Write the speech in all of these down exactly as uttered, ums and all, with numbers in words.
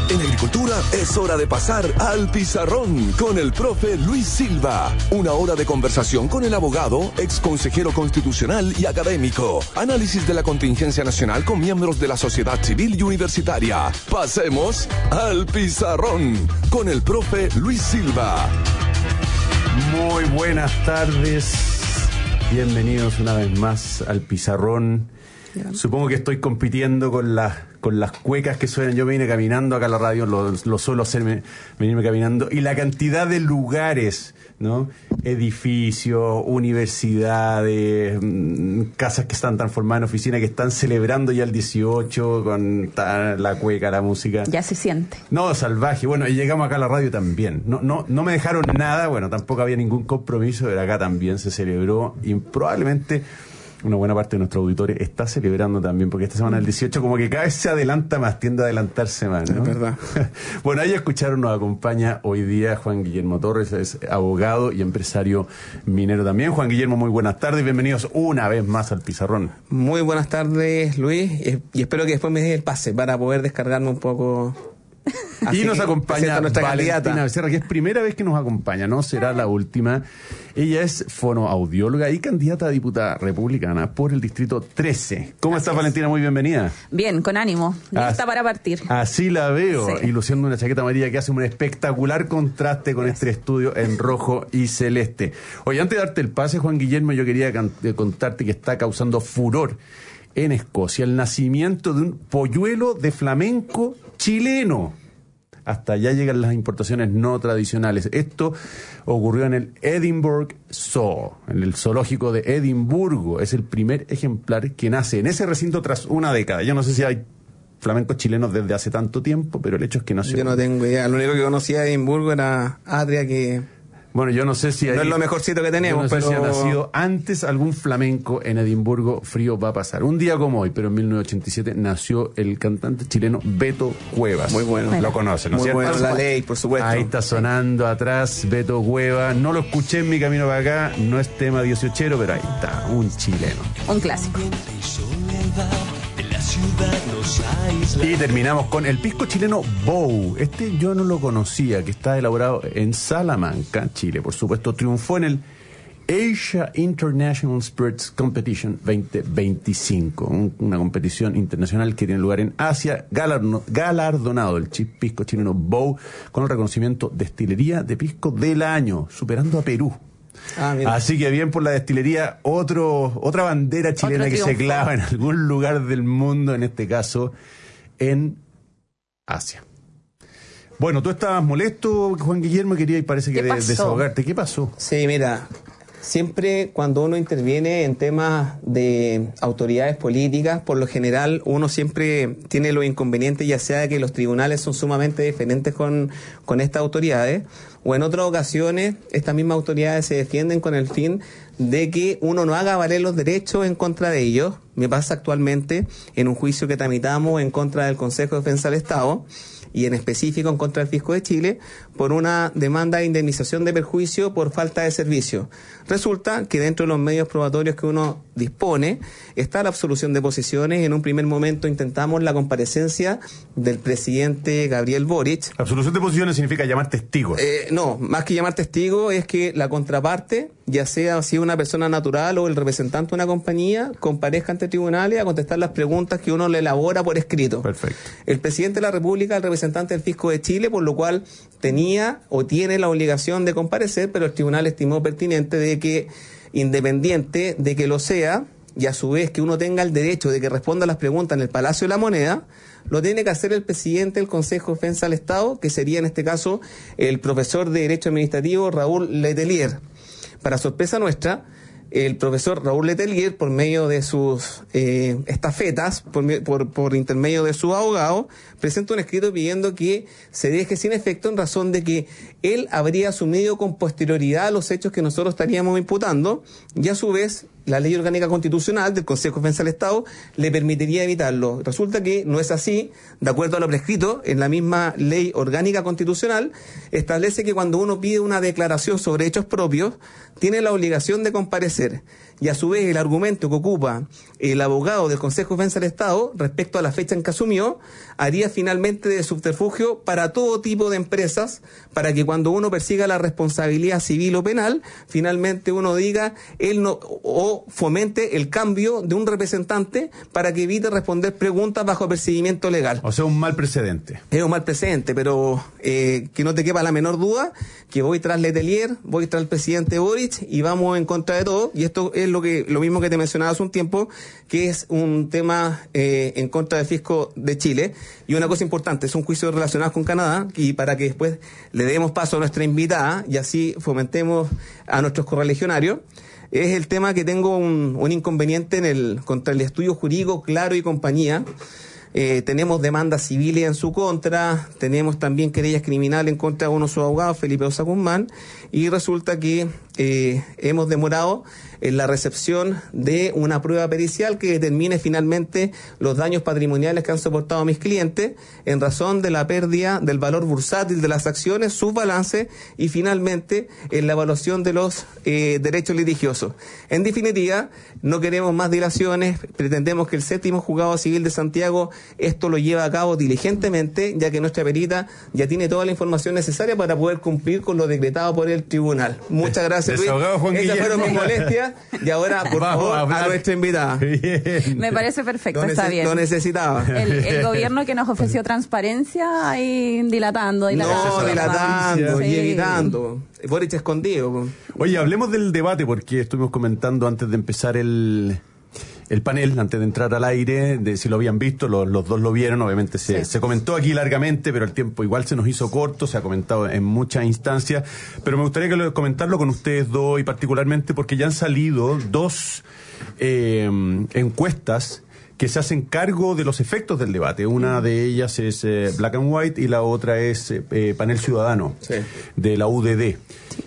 En agricultura es hora de pasar al pizarrón con el profe Luis Silva. Una hora de conversación con el abogado, ex consejero constitucional y académico. Análisis de la contingencia nacional con miembros de la sociedad civil y universitaria. Pasemos al pizarrón con el profe Luis Silva. Muy buenas tardes. Bienvenidos una vez más al pizarrón. Supongo que estoy compitiendo con las con las cuecas que suenan. Yo me vine caminando acá a la radio, lo, lo suelo hacerme, venirme caminando, y la cantidad de lugares, ¿no? Edificios, universidades, casas que están transformadas en oficinas, que están celebrando ya el dieciocho con ta, la cueca, la música. Ya se siente. No, salvaje. Bueno, y llegamos acá a la radio también. No, no, no me dejaron nada, bueno, tampoco había ningún compromiso, pero acá también se celebró, y probablemente una buena parte de nuestro auditorio está celebrando también, porque esta semana del dieciocho como que cada vez se adelanta más, tiende a adelantarse más, ¿no? Es verdad. Bueno, ahí escucharon, nos acompaña hoy día Juan Guillermo Torres, es abogado y empresario minero también. Juan Guillermo, muy buenas tardes, bienvenidos una vez más al pizarrón. Muy buenas tardes, Luis, y espero que después me dé el pase para poder descargarme un poco. Así y nos acompaña nuestra Valentina candidata Becerra, que es primera vez que nos acompaña, no será la última. Ella es fonoaudióloga y candidata a diputada republicana por el distrito trece. ¿Cómo estás, Valentina? Muy bienvenida. Bien, con ánimo, lista As, para partir. Así la veo, sí. Y luciendo una chaqueta amarilla que hace un espectacular contraste con este estudio en rojo y celeste. Oye, antes de darte el pase, Juan Guillermo, yo quería contarte que está causando furor en Escocia el nacimiento de un polluelo de flamenco chileno. Hasta allá llegan las importaciones no tradicionales. Esto ocurrió en el Edinburgh Zoo, en el zoológico de Edimburgo. Es el primer ejemplar que nace en ese recinto tras una década. Yo no sé si hay flamencos chilenos desde hace tanto tiempo, pero el hecho es que nació. Yo no tengo idea. Lo único que conocía de Edimburgo era Adria, que... Bueno, yo no sé si hay, no es lo mejorcito que tenemos, yo no sé pero... si ha nacido antes algún flamenco en Edimburgo. Frío va a pasar. Un día como hoy, pero en mil novecientos ochenta y siete, nació el cantante chileno Beto Cuevas. Muy bueno. Lo conocen, ¿no es cierto? Muy bueno, la ley, por supuesto. Ahí está sonando atrás Beto Cuevas. No lo escuché en mi camino para acá, no es tema dieciochero, pero ahí está, un chileno. Un clásico. Y terminamos con el pisco chileno Bow. Este yo no lo conocía, que está elaborado en Salamanca, Chile. Por supuesto, triunfó en el Asia International Spirits Competition veinte veinticinco, un, una competición internacional que tiene lugar en Asia, galardo, galardonado el pisco chileno Bow con el reconocimiento Destilería de Pisco del Año, superando a Perú. Ah, así que bien por la destilería, otro otra bandera chilena que se clava en algún lugar del mundo, en este caso en Asia. Bueno, tú estabas molesto, Juan Guillermo, quería y parece que de, desahogarte. ¿Qué pasó? Sí, mira, siempre cuando uno interviene en temas de autoridades políticas, por lo general uno siempre tiene los inconvenientes, ya sea de que los tribunales son sumamente diferentes con, con estas autoridades, o en otras ocasiones estas mismas autoridades se defienden con el fin de que uno no haga valer los derechos en contra de ellos. Me pasa actualmente en un juicio que tramitamos en contra del Consejo de Defensa del Estado, y en específico en contra del Fisco de Chile, por una demanda de indemnización de perjuicio por falta de servicio. Resulta que dentro de los medios probatorios que uno dispone está la absolución de posiciones. En un primer momento intentamos la comparecencia del presidente Gabriel Boric. Absolución de posiciones significa llamar testigos. Eh, no, más que llamar testigos es que la contraparte, ya sea si una persona natural o el representante de una compañía, comparezca ante tribunales a contestar las preguntas que uno le elabora por escrito. Perfecto. El presidente de la República, el representante del Fisco de Chile, por lo cual tenía o tiene la obligación de comparecer, pero el tribunal estimó pertinente de que, independiente de que lo sea, y a su vez que uno tenga el derecho de que responda a las preguntas en el Palacio de la Moneda, lo tiene que hacer el presidente del Consejo de Defensa del Estado, que sería en este caso el profesor de Derecho Administrativo Raúl Letelier. Para sorpresa nuestra, el profesor Raúl Letelier, por medio de sus eh, estafetas, por, por, por intermedio de su abogado, presenta un escrito pidiendo que se deje sin efecto en razón de que él habría asumido con posterioridad los hechos que nosotros estaríamos imputando, y a su vez la ley orgánica constitucional del Consejo de Defensa del Estado le permitiría evitarlo. Resulta que no es así. De acuerdo a lo prescrito en la misma ley orgánica constitucional, establece que cuando uno pide una declaración sobre hechos propios, tiene la obligación de comparecer. Y a su vez el argumento que ocupa el abogado del Consejo de Defensa del Estado respecto a la fecha en que asumió, haría finalmente de subterfugio para todo tipo de empresas, para que cuando uno persiga la responsabilidad civil o penal, finalmente uno diga él no, o fomente el cambio de un representante para que evite responder preguntas bajo perseguimiento legal. O sea, un mal precedente. Es un mal precedente, pero eh, que no te quepa la menor duda que voy tras Letelier, voy tras el presidente Boric y vamos en contra de todo. Y esto es lo que lo mismo que te mencionaba hace un tiempo, que es un tema eh, en contra del fisco de Chile. Y una cosa importante, es un juicio relacionado con Canadá, y para que después le demos paso a nuestra invitada y así fomentemos a nuestros correligionarios, es el tema que tengo un, un inconveniente en el contra el estudio jurídico Claro y compañía. Eh, tenemos demandas civiles en su contra, tenemos también querellas criminales en contra de uno de sus abogados, Felipe Osa Guzmán, y resulta que eh, hemos demorado en la recepción de una prueba pericial que determine finalmente los daños patrimoniales que han soportado mis clientes en razón de la pérdida del valor bursátil de las acciones, sus balances y finalmente en la evaluación de los eh, derechos litigiosos. En definitiva, no queremos más dilaciones, pretendemos que el séptimo juzgado civil de Santiago esto lo lleve a cabo diligentemente, ya que nuestra perita ya tiene toda la información necesaria para poder cumplir con lo decretado por el tribunal. Muchas gracias, Luis. Esas fueron mis molestias. Y ahora, por Vamos favor, a, a nuestra invitada. Bien. Me parece perfecto, Lo está nece- bien. Lo necesitaba. El, el gobierno que nos ofreció transparencia ahí dilatando, dilatando. No, dilatando Sí. y evitando. Boric escondido. Oye, hablemos del debate, porque estuvimos comentando antes de empezar el, el panel, antes de entrar al aire, de si lo habían visto, los, los dos lo vieron, obviamente se, Sí. se comentó aquí largamente, pero el tiempo igual se nos hizo corto, se ha comentado en muchas instancias, pero me gustaría que lo, comentarlo con ustedes dos, y particularmente porque ya han salido dos eh, encuestas que se hacen cargo de los efectos del debate. Una de ellas es eh, Black and White y la otra es eh, Panel Ciudadano, Sí. de la U D D.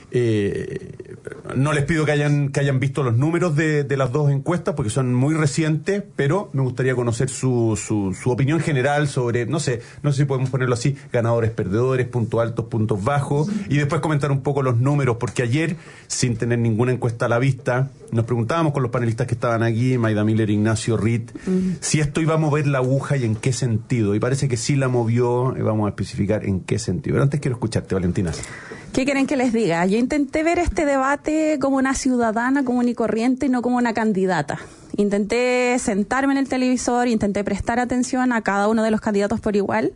Eh, no les pido que hayan que hayan visto los números de, de las dos encuestas porque son muy recientes, pero me gustaría conocer su, su, su opinión general sobre, no sé, no sé si podemos ponerlo así, ganadores, perdedores, puntos altos, puntos bajos, y después comentar un poco los números, porque ayer, sin tener ninguna encuesta a la vista, nos preguntábamos con los panelistas que estaban aquí, Maida Miller, Ignacio Ritt, mm. si esto iba a mover la aguja y en qué sentido, y parece que sí la movió, y vamos a especificar en qué sentido. Pero antes quiero escucharte, Valentina. ¿Qué quieren que les diga? Yo intenté ver este debate como una ciudadana común y corriente y no como una candidata. Intenté sentarme en el televisor, intenté prestar atención a cada uno de los candidatos por igual.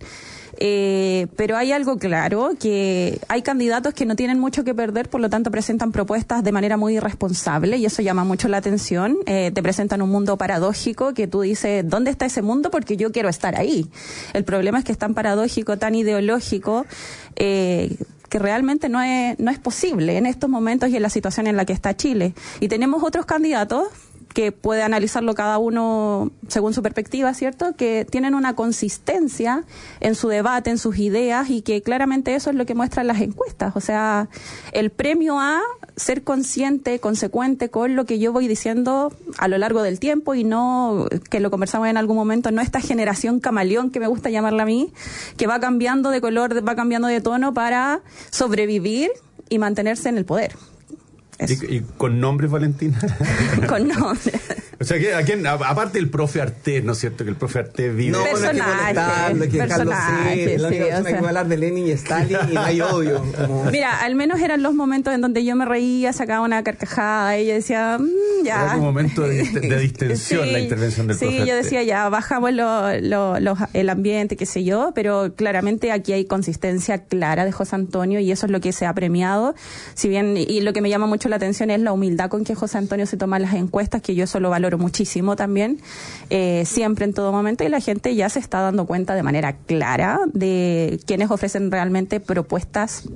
Eh, pero hay algo claro, que hay candidatos que no tienen mucho que perder, por lo tanto presentan propuestas de manera muy irresponsable y eso llama mucho la atención. Eh, te presentan un mundo paradójico que tú dices, ¿dónde está ese mundo? Porque yo quiero estar ahí. El problema es que es tan paradójico, tan ideológico, eh, que realmente no es, no es posible en estos momentos y en la situación en la que está Chile. Y tenemos otros candidatos que puede analizarlo cada uno según su perspectiva, ¿cierto?, que tienen una consistencia en su debate, en sus ideas, y que claramente eso es lo que muestran las encuestas. O sea, el premio a ser consciente, consecuente con lo que yo voy diciendo a lo largo del tiempo, y no, que lo conversamos en algún momento, no esta generación camaleón que me gusta llamarla a mí, que va cambiando de color, va cambiando de tono para sobrevivir y mantenerse en el poder. ¿Y, ¿Y con nombres, Valentina? Con nombres. O sea, que, ¿a quién? A, aparte del profe Artés, ¿no es cierto? Que el profe Artés vive... No, Personaje, no hay que molestarlo, hay que dejarlo personaje, ser. La sí, única o persona sea. que va a hablar de Lenin y Stalin y no hay odio. Como... Mira, al menos eran los momentos en donde yo me reía, sacaba una carcajada y yo decía, mmm, ya. Era un momento de, de distensión Sí, la intervención del sí, profe yo Artés. decía, ya, bajamos lo, lo, lo- el ambiente, qué sé yo, pero claramente aquí hay consistencia clara de José Antonio y eso es lo que se ha premiado. Si bien, y lo que me llama mucho la atención es la humildad con que José Antonio se toma las encuestas, que yo eso lo valoro muchísimo también, eh, siempre, en todo momento, y la gente ya se está dando cuenta de manera clara de quienes ofrecen realmente propuestas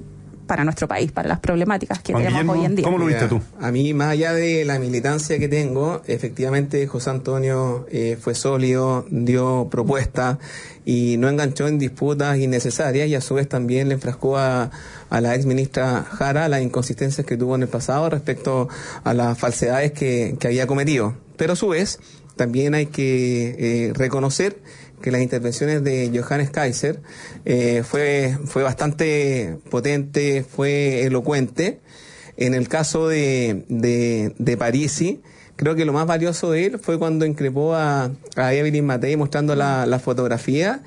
para nuestro país, para las problemáticas que Juan tenemos Guillermo, hoy en día. ¿cómo lo viste tú? A mí, más allá de la militancia que tengo, efectivamente José Antonio eh, fue sólido, dio propuestas y no enganchó en disputas innecesarias, y a su vez también le enfrascó a, a la ex ministra Jara las inconsistencias que tuvo en el pasado respecto a las falsedades que, que había cometido. Pero a su vez también hay que eh, reconocer que las intervenciones de Johannes Kaiser eh, fue, fue bastante potente, fue elocuente. En el caso de, de, de Parisi, creo que lo más valioso de él fue cuando increpó a, a Evelyn Matei mostrando la, la fotografía,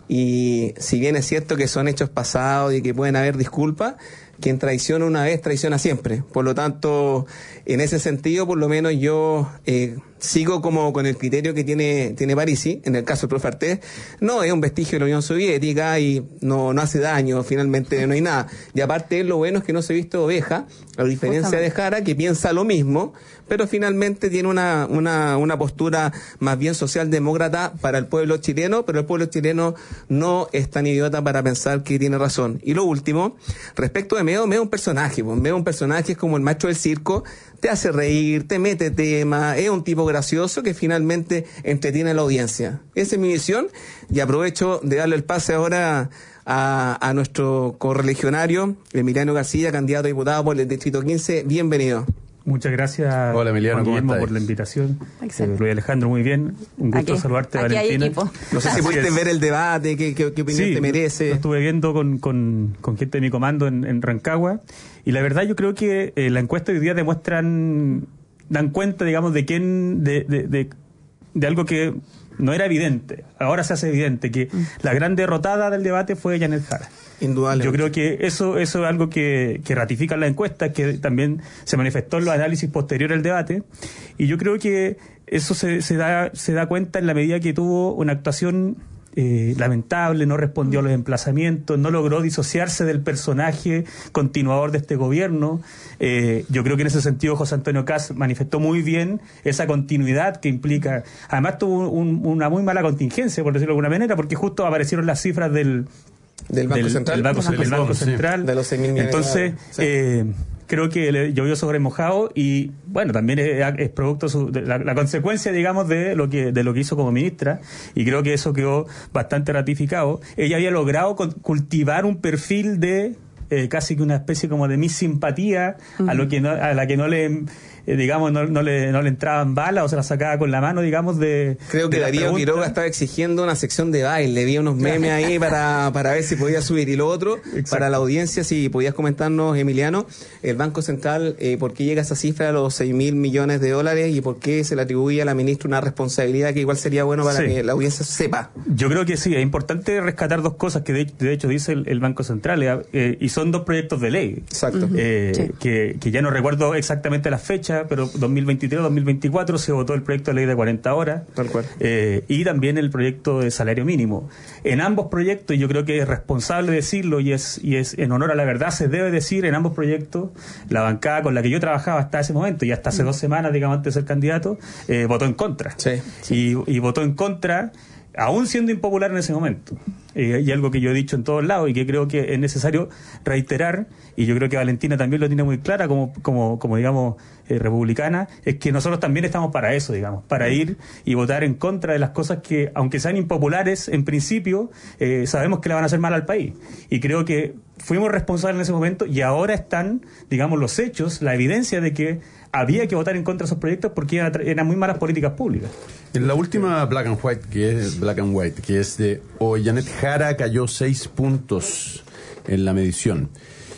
y si bien es cierto que son hechos pasados y que pueden haber disculpas, quien traiciona una vez, traiciona siempre. Por lo tanto, en ese sentido, por lo menos yo eh, sigo como con el criterio que tiene tiene Parisi. En el caso del profe Artés, no es un vestigio de la Unión Soviética y no, no hace daño, finalmente no hay nada. Y aparte, lo bueno es que no se viste oveja, a diferencia de Jara, que piensa lo mismo, pero finalmente tiene una, una, una postura más bien socialdemócrata para el pueblo chileno, pero el pueblo chileno no es tan idiota para pensar que tiene razón. Y lo último, respecto de Meo, Meo es un personaje, pues Meo es un personaje, es como el macho del circo, te hace reír, te mete tema, es un tipo gracioso que finalmente entretiene a la audiencia. Esa es mi visión, y aprovecho de darle el pase ahora a, a nuestro correligionario, Emiliano García, candidato a diputado por el Distrito quince. Bienvenido. Muchas gracias, Hola, Emiliano, Juan Guillermo, ¿cómo por la invitación. Exacto. Eh, Luis Alejandro, muy bien. Un gusto Aquí, saludarte, aquí Valentina. hay equipo. No sé si pudiste ver el debate, qué, qué, qué opinión Sí, te merece. lo estuve viendo con, con, con gente de mi comando en, en Rancagua, y la verdad yo creo que eh, la encuesta hoy día demuestran, dan cuenta, digamos, de quién, de, de, de, de algo que no era evidente. Ahora se hace evidente que mm. la gran derrotada del debate fue Janet Jara. Indudable. Yo creo que eso, eso es algo que, que ratifica la encuesta, que también se manifestó en los análisis posteriores al debate, y yo creo que eso se, se da, se da cuenta en la medida que tuvo una actuación eh, lamentable, no respondió a los emplazamientos, no logró disociarse del personaje continuador de este gobierno. Eh, yo creo que en ese sentido José Antonio Kast manifestó muy bien esa continuidad que implica. Además tuvo un, una muy mala contingencia, por decirlo de alguna manera, porque justo aparecieron las cifras del Del Banco del, Central. Del Banco, Del del Banco sí. Central. De los seis mil millones Entonces, de dólares. Sí. eh, creo que le llovió sobre mojado, y bueno, también es, es producto su, de la, la consecuencia, digamos, de lo que de lo que hizo como ministra, y creo que eso quedó bastante ratificado. Ella había logrado con, cultivar un perfil de eh, casi que una especie como de mi simpatía uh-huh. a lo que no, a la que no le eh, digamos no, no le no le entraban balas o se la sacaba con la mano, digamos, de creo que de Darío Quiroga estaba exigiendo una sección de baile, vi unos memes ahí para, para ver si podía subir. Y lo otro, exacto, para la audiencia, si podías comentarnos, Emiliano, el Banco Central, eh, ¿por qué llega esa cifra a los seis mil millones de dólares y por qué se le atribuye a la ministra una responsabilidad que igual sería bueno para sí. que la audiencia sepa? Yo creo que sí, es importante rescatar dos cosas que de, de hecho dice el, el Banco Central, eh, y son dos proyectos de ley. Exacto. Eh, sí. que, que ya no recuerdo exactamente la fecha, pero dos mil veintitrés dos mil veinticuatro se votó el proyecto de ley de cuarenta horas. Tal cual. Eh, y también el proyecto de salario mínimo. En ambos proyectos, y yo creo que es responsable decirlo, y es, y es en honor a la verdad, se debe decir, en ambos proyectos, la bancada con la que yo trabajaba hasta ese momento, y hasta hace dos semanas, digamos, antes de ser candidato, eh, votó en contra. Sí, sí. Y, y votó en contra, aún siendo impopular en ese momento. Eh, y algo que yo he dicho en todos lados y que creo que es necesario reiterar, y yo creo que Valentina también lo tiene muy clara como, como, como digamos, eh, republicana, es que nosotros también estamos para eso, digamos, para ir y votar en contra de las cosas que, aunque sean impopulares en principio, eh, sabemos que le van a hacer mal al país. Y creo que fuimos responsables en ese momento, y ahora están, digamos, los hechos, la evidencia de que había que votar en contra de esos proyectos porque eran, eran muy malas políticas públicas. En la última Black and White, que es Black and White, que es de hoy, Janet Jara cayó seis puntos en la medición.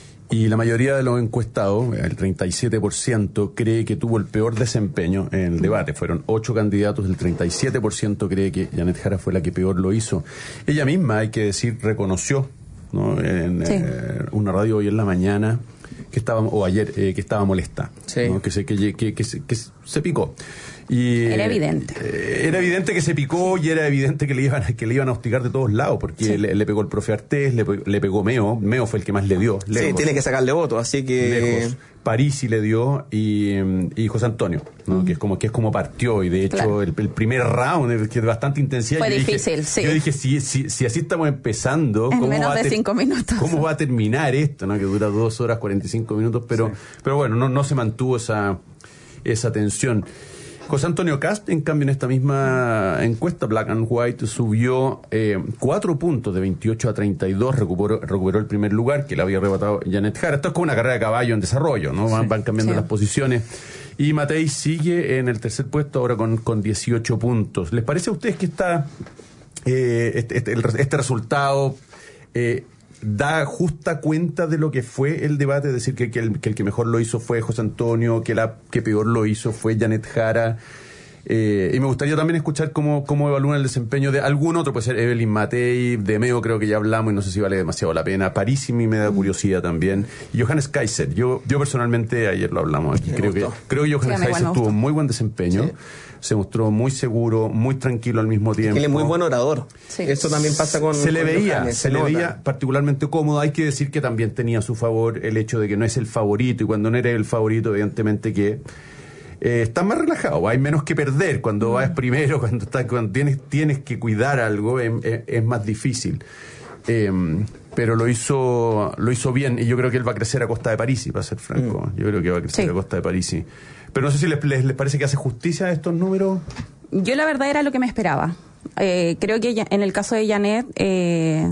Y la mayoría de los encuestados, el treinta y siete por ciento, cree que tuvo el peor desempeño en el debate. Fueron ocho candidatos, el treinta y siete por ciento cree que Janet Jara fue la que peor lo hizo. Ella misma, hay que decir, reconoció, ¿no?, en sí. eh, una radio hoy en la mañana, que estaba, o ayer, eh, que estaba molesta, sí. ¿no?, que, se, que, que, que, se, que se picó. Y, era evidente. Eh, era evidente que se picó, y era evidente que le iban, que le iban a hostigar de todos lados, porque sí. le, le pegó el profe Artés, le, le pegó Meo, Meo fue el que más le dio. Lejos. Sí, tiene que sacarle votos, así que... Lejos. Parisi le dio y, y José Antonio, ¿no? Mm. que es como que es como partió, y de hecho claro. el, el primer round que es de bastante intensidad. Fue yo difícil, dije, sí. Yo dije, si, si, si así estamos empezando, en ¿cómo, menos va de a ter- cinco minutos. ¿cómo va a terminar esto? ¿No? Que dura dos horas cuarenta y cinco minutos, pero, sí. pero bueno, no, no se mantuvo esa, esa tensión. José Antonio Cast, en cambio, en esta misma encuesta, Black and White, subió eh, cuatro puntos de veintiocho a treinta y dos, recuperó, recuperó el primer lugar que le había arrebatado Janet Jara. Esto es como una carrera de caballo en desarrollo, ¿no? Van, sí, van cambiando sí. las posiciones. Y Matei sigue en el tercer puesto ahora con, con dieciocho puntos. ¿Les parece a ustedes que está, eh, este, este, el, este resultado eh, da justa cuenta de lo que fue el debate? Es decir, que, que, el, que el que mejor lo hizo fue José Antonio, que la que peor lo hizo fue Janet Jara. Eh, y me gustaría también escuchar cómo, cómo evalúan el desempeño de algún otro, puede ser Evelyn Matei, de Meo creo que ya hablamos y no sé si vale demasiado la pena, Parisi me da curiosidad también, y Johannes Kaiser. Yo, yo personalmente, ayer lo hablamos aquí, creo que, creo que Johannes sí, Kaiser bueno, tuvo muy buen desempeño. Sí. Se mostró muy seguro, muy tranquilo al mismo tiempo. Él es muy buen orador. Sí. Eso también pasa con... Se le con veía, Johannes, se, se le nota. veía particularmente cómodo. Hay que decir que también tenía a su favor el hecho de que no es el favorito, y cuando no eres el favorito, evidentemente que eh, estás más relajado, hay menos que perder. Cuando mm. vas primero, cuando, estás, cuando tienes, tienes que cuidar algo, es, es, es más difícil. Eh, pero lo hizo lo hizo bien, y yo creo que él va a crecer a costa de Parisi, para ser franco. Mm. Yo creo que va a crecer sí. a costa de Parisi. Pero no sé si les, les, les parece que hace justicia a estos números. Yo la verdad era lo que me esperaba. Eh, creo que en el caso de Janet eh,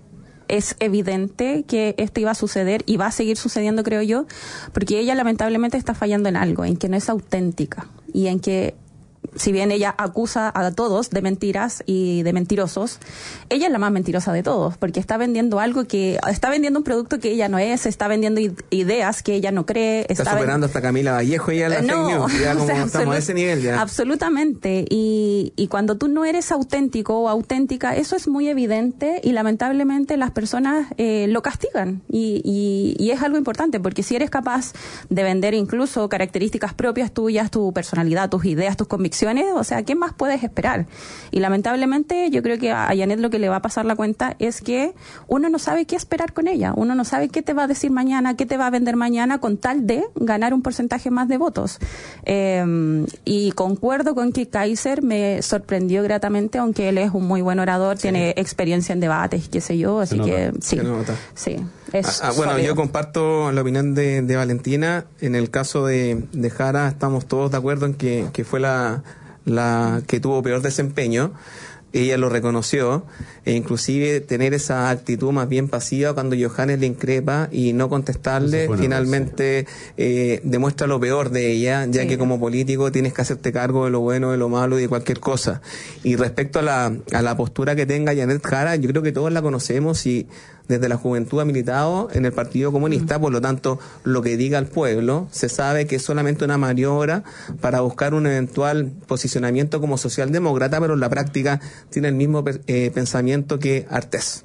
es evidente que esto iba a suceder y va a seguir sucediendo, creo yo, porque ella lamentablemente está fallando en algo, en que no es auténtica y en que, si bien ella acusa a todos de mentiras y de mentirosos, ella es la más mentirosa de todos, porque está vendiendo algo que, está vendiendo un producto que ella no es, está vendiendo ideas que ella no cree. Está, está superando ven... hasta Camila Vallejo y ya la no, fake news, ya como o sea, estamos a ese nivel ya. Absolutamente, y, y cuando tú no eres auténtico o auténtica, eso es muy evidente y lamentablemente las personas eh, lo castigan, y, y, y es algo importante, porque si eres capaz de vender incluso características propias tuyas, tu personalidad, tus ideas, tus convicciones, o sea, ¿qué más puedes esperar? Y lamentablemente yo creo que a Janet lo que le va a pasar la cuenta es que uno no sabe qué esperar con ella, uno no sabe qué te va a decir mañana, qué te va a vender mañana, con tal de ganar un porcentaje más de votos. Eh, y concuerdo con que Kaiser me sorprendió gratamente, aunque él es un muy buen orador, sí. tiene experiencia en debates, qué sé yo, así que sí, sí. Es ah, bueno, sólido. Yo comparto la opinión de, de Valentina. En el caso de, de Jara estamos todos de acuerdo en que, que fue la, la que tuvo peor desempeño. Ella lo reconoció, e inclusive tener esa actitud más bien pasiva cuando Johannes le increpa y no contestarle, bueno, finalmente eh, demuestra lo peor de ella, ya sí. que como político tienes que hacerte cargo de lo bueno, de lo malo y de cualquier cosa. Y respecto a la, a la postura que tenga Janet Jara, yo creo que todos la conocemos y desde la juventud ha militado en el Partido Comunista, mm. por lo tanto, lo que diga el pueblo se sabe que es solamente una maniobra para buscar un eventual posicionamiento como socialdemócrata, pero en la práctica tiene el mismo eh, pensamiento que Artés.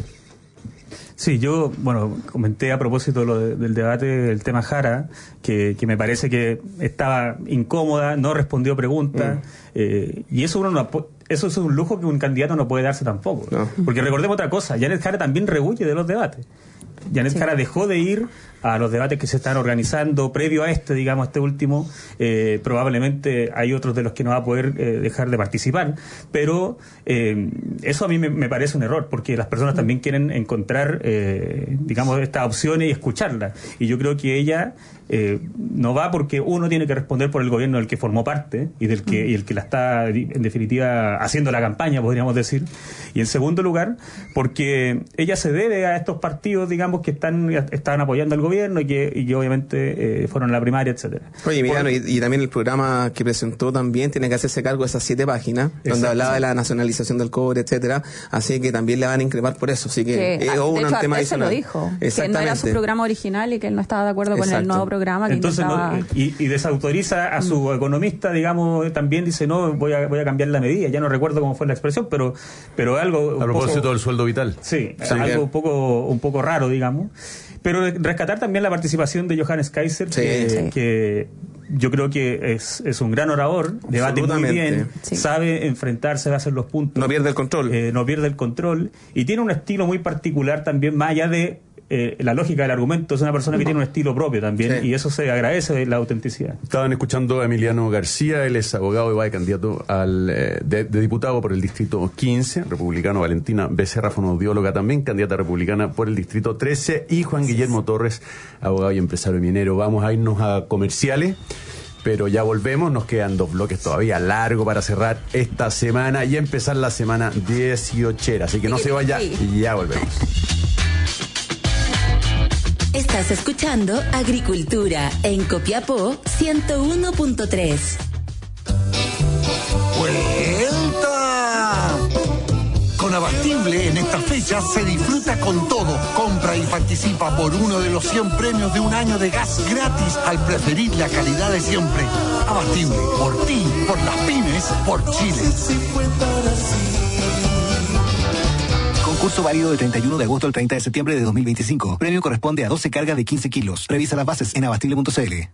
Sí, yo, bueno, comenté a propósito lo de, del debate del tema Jara, que, que me parece que estaba incómoda, no respondió preguntas, mm. eh, y eso uno no, eso es un lujo que un candidato no puede darse tampoco. No. Porque recordemos otra cosa, Janet Jara también rehuye de los debates. Janet sí. Jara dejó de ir a los debates que se están organizando previo a este, digamos, este último. Eh, probablemente hay otros de los que no va a poder eh, dejar de participar, pero eh, eso a mí me, me parece un error, porque las personas también quieren encontrar, eh, digamos, estas opciones y escucharlas. Y yo creo que ella eh, no va porque uno tiene que responder por el gobierno del que formó parte y del que y el que la está, en definitiva, haciendo la campaña, podríamos decir. Y en segundo lugar, porque ella se debe a estos partidos, digamos, que están, están apoyando al gobierno y que, y que obviamente eh, fueron a la primaria, etcétera. Oye, Emiliano, Por... y, y también el programa que presentó también tiene que hacerse cargo de esas siete páginas, Exacto. donde hablaba de la nacionalización del cobre, etcétera, así que también le van a increpar por eso, así que, que es un hecho, tema adicional. Lo dijo, que no era su programa original y que él no estaba de acuerdo con Exacto. el nuevo programa que Entonces, intentaba... no, y, y desautoriza a su mm. economista, digamos, también dice, no, voy a, voy a cambiar la medida, ya no recuerdo cómo fue la expresión, pero, pero algo... A propósito del sueldo vital. Sí, sí algo bien. un poco, un poco raro, digamos. Pero rescatar también la participación de Johannes Kaiser, sí, que, sí. que yo creo que es, es un gran orador, debate muy bien, sí. sabe enfrentarse, va a hacer los puntos. No pierde el control. Eh, no pierde el control. Y tiene un estilo muy particular también, más allá de eh, la lógica del argumento, es una persona que tiene un estilo propio también, Sí. y eso se agradece, la autenticidad. Estaban escuchando a Emiliano García, él es abogado y va de candidato al, eh, de, de diputado por el distrito quince, republicano. Valentina Becerra, fonoaudióloga también, candidata republicana por el distrito trece, y Juan Guillermo Torres, abogado y empresario minero. Vamos a irnos a comerciales, pero ya volvemos, nos quedan dos bloques todavía largo para cerrar esta semana y empezar la semana dieciochera, así que no se vaya y ya volvemos. Estás escuchando Agricultura en Copiapó ciento uno punto tres. ¡Vuelta! Con Abastible en esta fecha se disfruta con todo. Compra y participa por uno de los cien premios de un año de gas gratis al preferir la calidad de siempre. Abastible, por ti, por las pymes, por Chile. Concurso válido del treinta y uno de agosto al treinta de septiembre de dos mil veinticinco. Premio corresponde a doce cargas de quince kilos. Revisa las bases en abastible punto c l.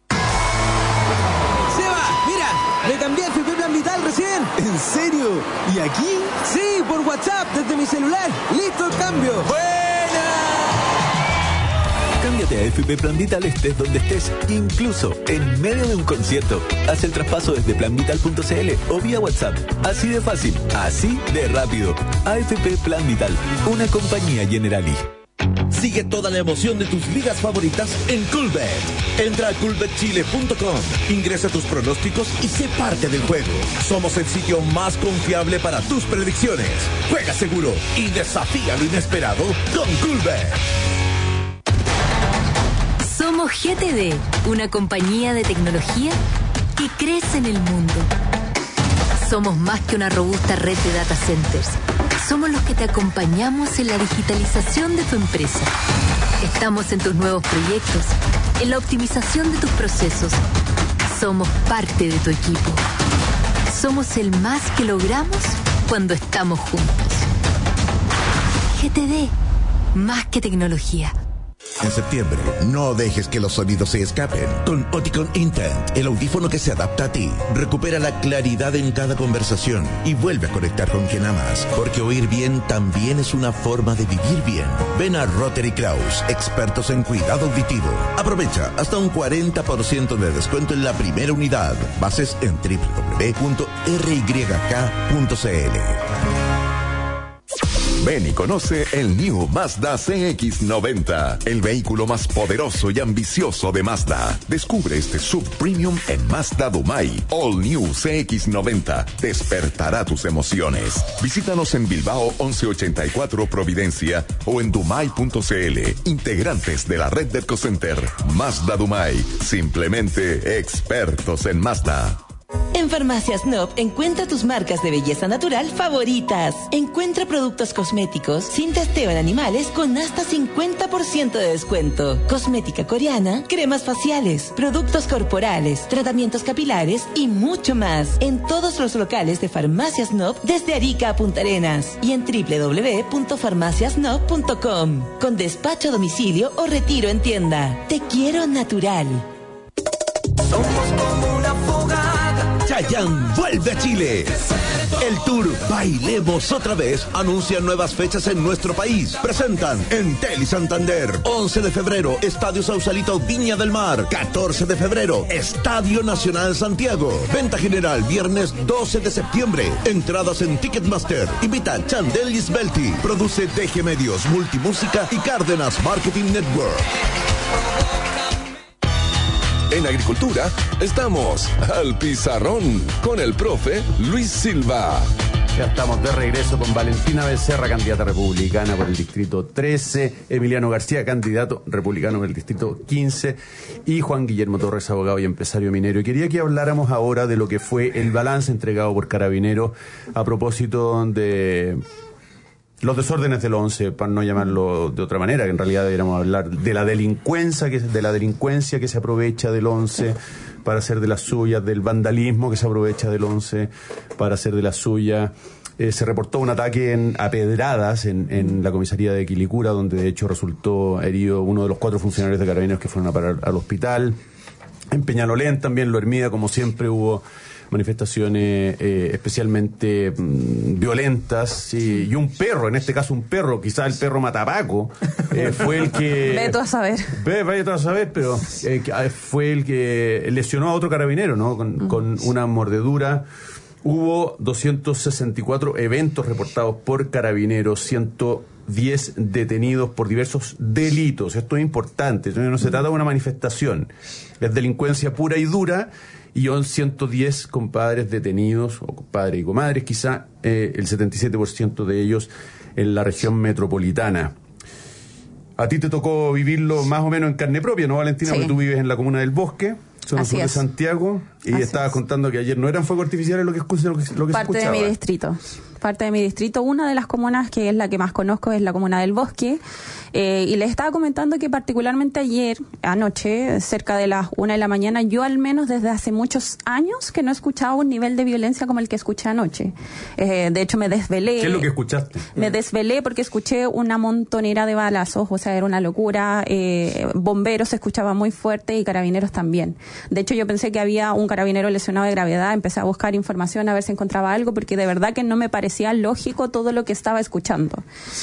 Me cambié a F P Plan Vital recién. ¿En serio? ¿Y aquí? Sí, por WhatsApp, desde mi celular. ¡Listo el cambio! ¡Buena! Cámbiate a F P Plan Vital estés donde estés, incluso en medio de un concierto. Haz el traspaso desde plan vital punto c l o vía WhatsApp. Así de fácil, así de rápido. A F P Plan Vital, una compañía Generali. Sigue toda la emoción de tus ligas favoritas en Coolbet. Entra a coolbet chile punto com, ingresa tus pronósticos y sé parte del juego. Somos el sitio más confiable para tus predicciones. Juega seguro y desafía lo inesperado con Coolbet. Somos G T D, una compañía de tecnología que crece en el mundo. Somos más que una robusta red de data centers. Somos los que te acompañamos en la digitalización de tu empresa. Estamos en tus nuevos proyectos, en la optimización de tus procesos. Somos parte de tu equipo. Somos el más que logramos cuando estamos juntos. G T D, más que tecnología. En septiembre, no dejes que los sonidos se escapen. Con Oticon Intent, el audífono que se adapta a ti. Recupera la claridad en cada conversación y vuelve a conectar con quien amas. Porque oír bien también es una forma de vivir bien. Ven a Rotary Kraus, expertos en cuidado auditivo. Aprovecha hasta un cuarenta por ciento de descuento en la primera unidad. Bases en doble u doble u doble u punto r y k punto c l. Ven y conoce el New Mazda C X noventa, el vehículo más poderoso y ambicioso de Mazda. Descubre este sub-premium en Mazda Dumay. All New C X noventa despertará tus emociones. Visítanos en Bilbao once ochenta y cuatro Providencia o en dumay punto c l. Integrantes de la red de EcoCenter. Mazda Dumay, simplemente expertos en Mazda. En Farmacias Nob encuentra tus marcas de belleza natural favoritas. Encuentra productos cosméticos sin testeo en animales con hasta cincuenta por ciento de descuento. Cosmética coreana, cremas faciales, productos corporales, tratamientos capilares y mucho más. En todos los locales de Farmacias Nob desde Arica a Punta Arenas y en doble u doble u doble u punto farmacias nob punto com. Con despacho a domicilio o retiro en tienda. Te quiero natural. Somos como una fogata. Chayanne vuelve a Chile. El tour Bailemos Otra Vez anuncia nuevas fechas en nuestro país. Presentan en Teli Santander, once de febrero, Estadio Sausalito Viña del Mar. catorce de febrero, Estadio Nacional Santiago. Venta general viernes doce de septiembre. Entradas en Ticketmaster. Invita Chandel Isbelti. Produce D G Medios, Multimúsica y Cárdenas Marketing Network. En Agricultura, estamos al pizarrón con el profe Luis Silva. Ya estamos de regreso con Valentina Becerra, candidata republicana por el distrito trece, Emiliano García, candidato republicano por el distrito quince, y Juan Guillermo Torres, abogado y empresario minero. Y quería que habláramos ahora de lo que fue el balance entregado por Carabineros a propósito de los desórdenes del once, para no llamarlo de otra manera, que en realidad deberíamos hablar de la delincuencia, que de la delincuencia que se aprovecha del once para hacer de las suyas, del vandalismo que se aprovecha del once para hacer de las suyas. Eh, se reportó un ataque en, a pedradas en, en la comisaría de Quilicura, donde de hecho resultó herido uno de los cuatro funcionarios de Carabineros que fueron a parar al hospital. En Peñalolén también, Lo Hermida, como siempre, hubo manifestaciones eh, especialmente mm, violentas, sí, y un perro, en este caso un perro, quizás el perro Matapaco, eh, fue el que... Ve tú a saber. Ve, vaya tú a saber, pero eh, fue el que lesionó a otro carabinero, ¿no? Con, uh-huh. con una mordedura. Hubo doscientos sesenta y cuatro eventos reportados por carabineros, ciento diez detenidos por diversos delitos. Esto es importante, no se trata de una manifestación, es delincuencia pura y dura, y son ciento diez compadres detenidos, o compadres y comadres, quizá eh, el setenta y siete por ciento de ellos en la región metropolitana. A ti te tocó vivirlo más o menos en carne propia, ¿no, Valentina? Sí. Porque tú vives en la comuna del Bosque, zona sur de Santiago, y Así estabas es. contando que ayer no eran fuegos artificiales lo que, lo que, lo que se escuchaba. Parte de mi distrito. Parte de mi distrito. Una de las comunas que es la que más conozco es la comuna del Bosque. Eh, y les estaba comentando que particularmente ayer, anoche, cerca de las una de la mañana, yo al menos desde hace muchos años que no escuchaba un nivel de violencia como el que escuché anoche. Eh, de hecho, me desvelé. ¿Qué es lo que escuchaste? Me desvelé porque escuché una montonera de balazos, o sea, era una locura. Eh, bomberos se escuchaba muy fuerte y carabineros también. De hecho, yo pensé que había un carabinero lesionado de gravedad, empecé a buscar información a ver si encontraba algo, porque de verdad que no me parecía lógico todo lo que estaba escuchando.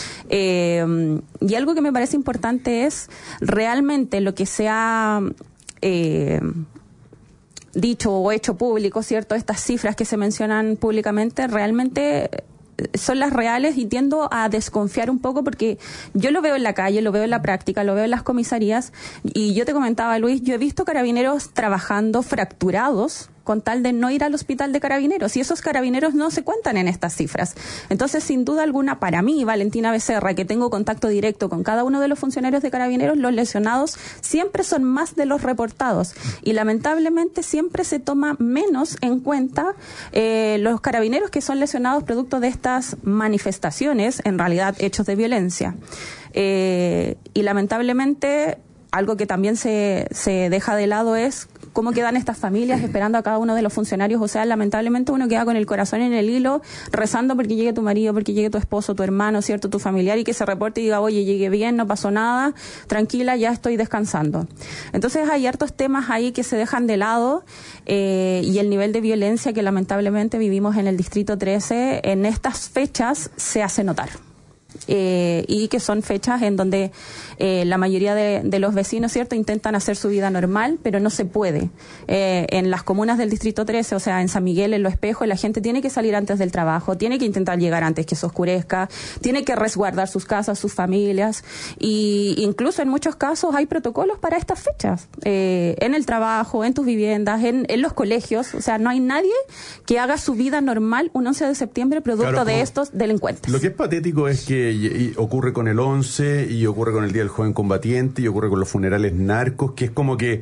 Eh, y algo que me parece importante es realmente lo que se ha eh, dicho o hecho público, ¿cierto? Estas cifras que se mencionan públicamente realmente son las reales, y tiendo a desconfiar un poco porque yo lo veo en la calle, lo veo en la práctica, lo veo en las comisarías, y yo te comentaba, Luis, yo he visto carabineros trabajando fracturados con tal de no ir al hospital de carabineros, y esos carabineros no se cuentan en estas cifras. Entonces, sin duda alguna, para mí, Valentina Becerra, que tengo contacto directo con cada uno de los funcionarios de carabineros, los lesionados siempre son más de los reportados, y lamentablemente siempre se toma menos en cuenta eh, los carabineros que son lesionados producto de estas manifestaciones, en realidad hechos de violencia. Eh, y lamentablemente, algo que también se, se deja de lado es cómo quedan estas familias esperando a cada uno de los funcionarios. O sea, lamentablemente uno queda con el corazón en el hilo, rezando porque llegue tu marido, porque llegue tu esposo, tu hermano, cierto, tu familiar, y que se reporte y diga, oye, llegué bien, no pasó nada, tranquila, ya estoy descansando. Entonces hay hartos temas ahí que se dejan de lado, eh, y el nivel de violencia que lamentablemente vivimos en el Distrito trece en estas fechas se hace notar. Eh, y que son fechas en donde eh, la mayoría de, de los vecinos, ¿cierto?, intentan hacer su vida normal, pero no se puede. Eh, en las comunas del Distrito trece, o sea, en San Miguel, en Los Espejos, la gente tiene que salir antes del trabajo, tiene que intentar llegar antes que se oscurezca, tiene que resguardar sus casas, sus familias, y incluso en muchos casos hay protocolos para estas fechas, eh, en el trabajo, en tus viviendas, en, en los colegios. O sea, no hay nadie que haga su vida normal un once de septiembre producto claro, de estos delincuentes. Lo que es patético es que Y, y ocurre con el once, y ocurre con el Día del Joven Combatiente, y ocurre con los funerales narcos, que es como que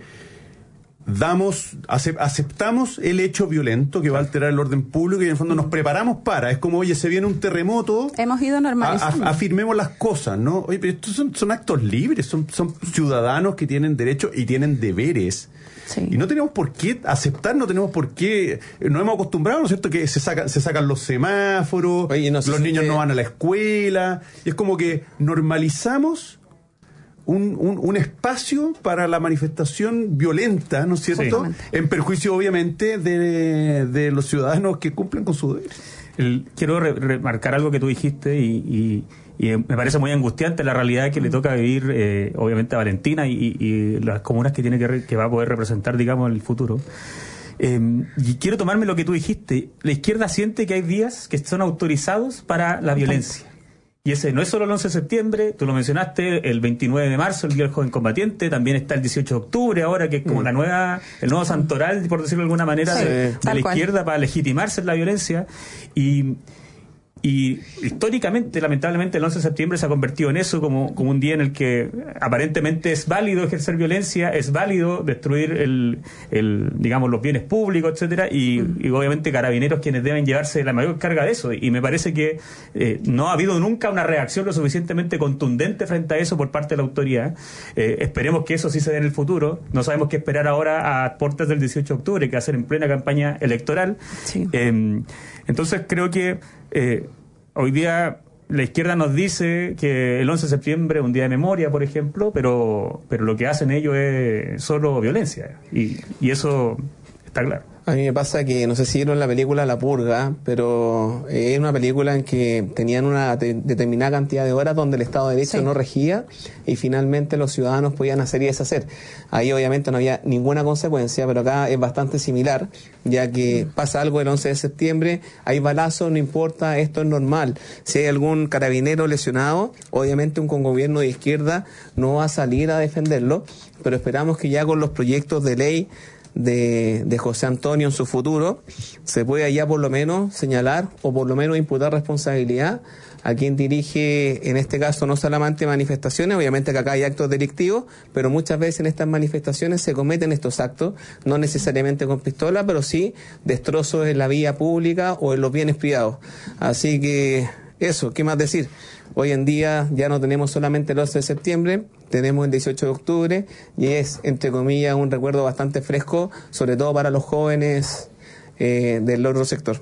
damos, aceptamos el hecho violento que va a alterar el orden público, y en el fondo nos preparamos para, es como, oye, se viene un terremoto, hemos ido normalizando, a, a, afirmemos las cosas, ¿no? Oye, pero estos son, son actos libres, son, son ciudadanos que tienen derechos y tienen deberes. Sí. Y no tenemos por qué aceptar, no tenemos por qué, nos hemos acostumbrado, ¿no es cierto?, que se sacan, se sacan los semáforos, Oye, no sé los si niños te... no van a la escuela, y es como que normalizamos un, un, un espacio para la manifestación violenta, ¿no es cierto?, sí. en perjuicio obviamente de, de los ciudadanos que cumplen con su deber. El, quiero re, remarcar algo que tú dijiste, y, y Y me parece muy angustiante la realidad que le toca vivir, eh, obviamente, a Valentina y, y las comunas que tiene que, que va a poder representar, digamos, en el futuro. Eh, y quiero tomarme lo que tú dijiste. La izquierda siente que hay días que son autorizados para la violencia. Y ese no es solo el once de septiembre, tú lo mencionaste, el veintinueve de marzo, el Día del Joven Combatiente, también está el dieciocho de octubre ahora, que es como mm. la nueva, el nuevo santoral, por decirlo de alguna manera, sí, de, de la izquierda para legitimarse en la violencia. Y... Y históricamente, lamentablemente, el once de septiembre se ha convertido en eso, como, como un día en el que aparentemente es válido ejercer violencia, es válido destruir el, el digamos, los bienes públicos, etcétera, y, y obviamente carabineros quienes deben llevarse la mayor carga de eso. Y me parece que eh, no ha habido nunca una reacción lo suficientemente contundente frente a eso por parte de la autoridad. Eh, esperemos que eso sí se dé en el futuro. No sabemos qué esperar ahora a puertas del dieciocho de octubre, que va a ser en plena campaña electoral. Sí. Eh, entonces creo que Eh, hoy día la izquierda nos dice que el once de septiembre es un día de memoria, por ejemplo, pero pero lo que hacen ellos es solo violencia, y, y eso está claro. A mí me pasa que, no sé si vieron la película La Purga, pero es una película en que tenían una de, determinada cantidad de horas donde el Estado de Derecho sí. no regía y finalmente los ciudadanos podían hacer y deshacer. Ahí obviamente no había ninguna consecuencia, pero acá es bastante similar, ya que pasa algo el once de septiembre, hay balazos, no importa, esto es normal. Si hay algún carabinero lesionado, obviamente un congobierno de izquierda no va a salir a defenderlo, pero esperamos que ya con los proyectos de ley De, de José Antonio en su futuro, se puede ya por lo menos señalar o por lo menos imputar responsabilidad a quien dirige, en este caso, no solamente manifestaciones, obviamente que acá hay actos delictivos, pero muchas veces en estas manifestaciones se cometen estos actos, no necesariamente con pistola, pero sí destrozos en la vía pública o en los bienes privados. Así que eso, ¿qué más decir? Hoy en día ya no tenemos solamente el once de septiembre, tenemos el dieciocho de octubre y es, entre comillas, un recuerdo bastante fresco, sobre todo para los jóvenes eh, del otro sector.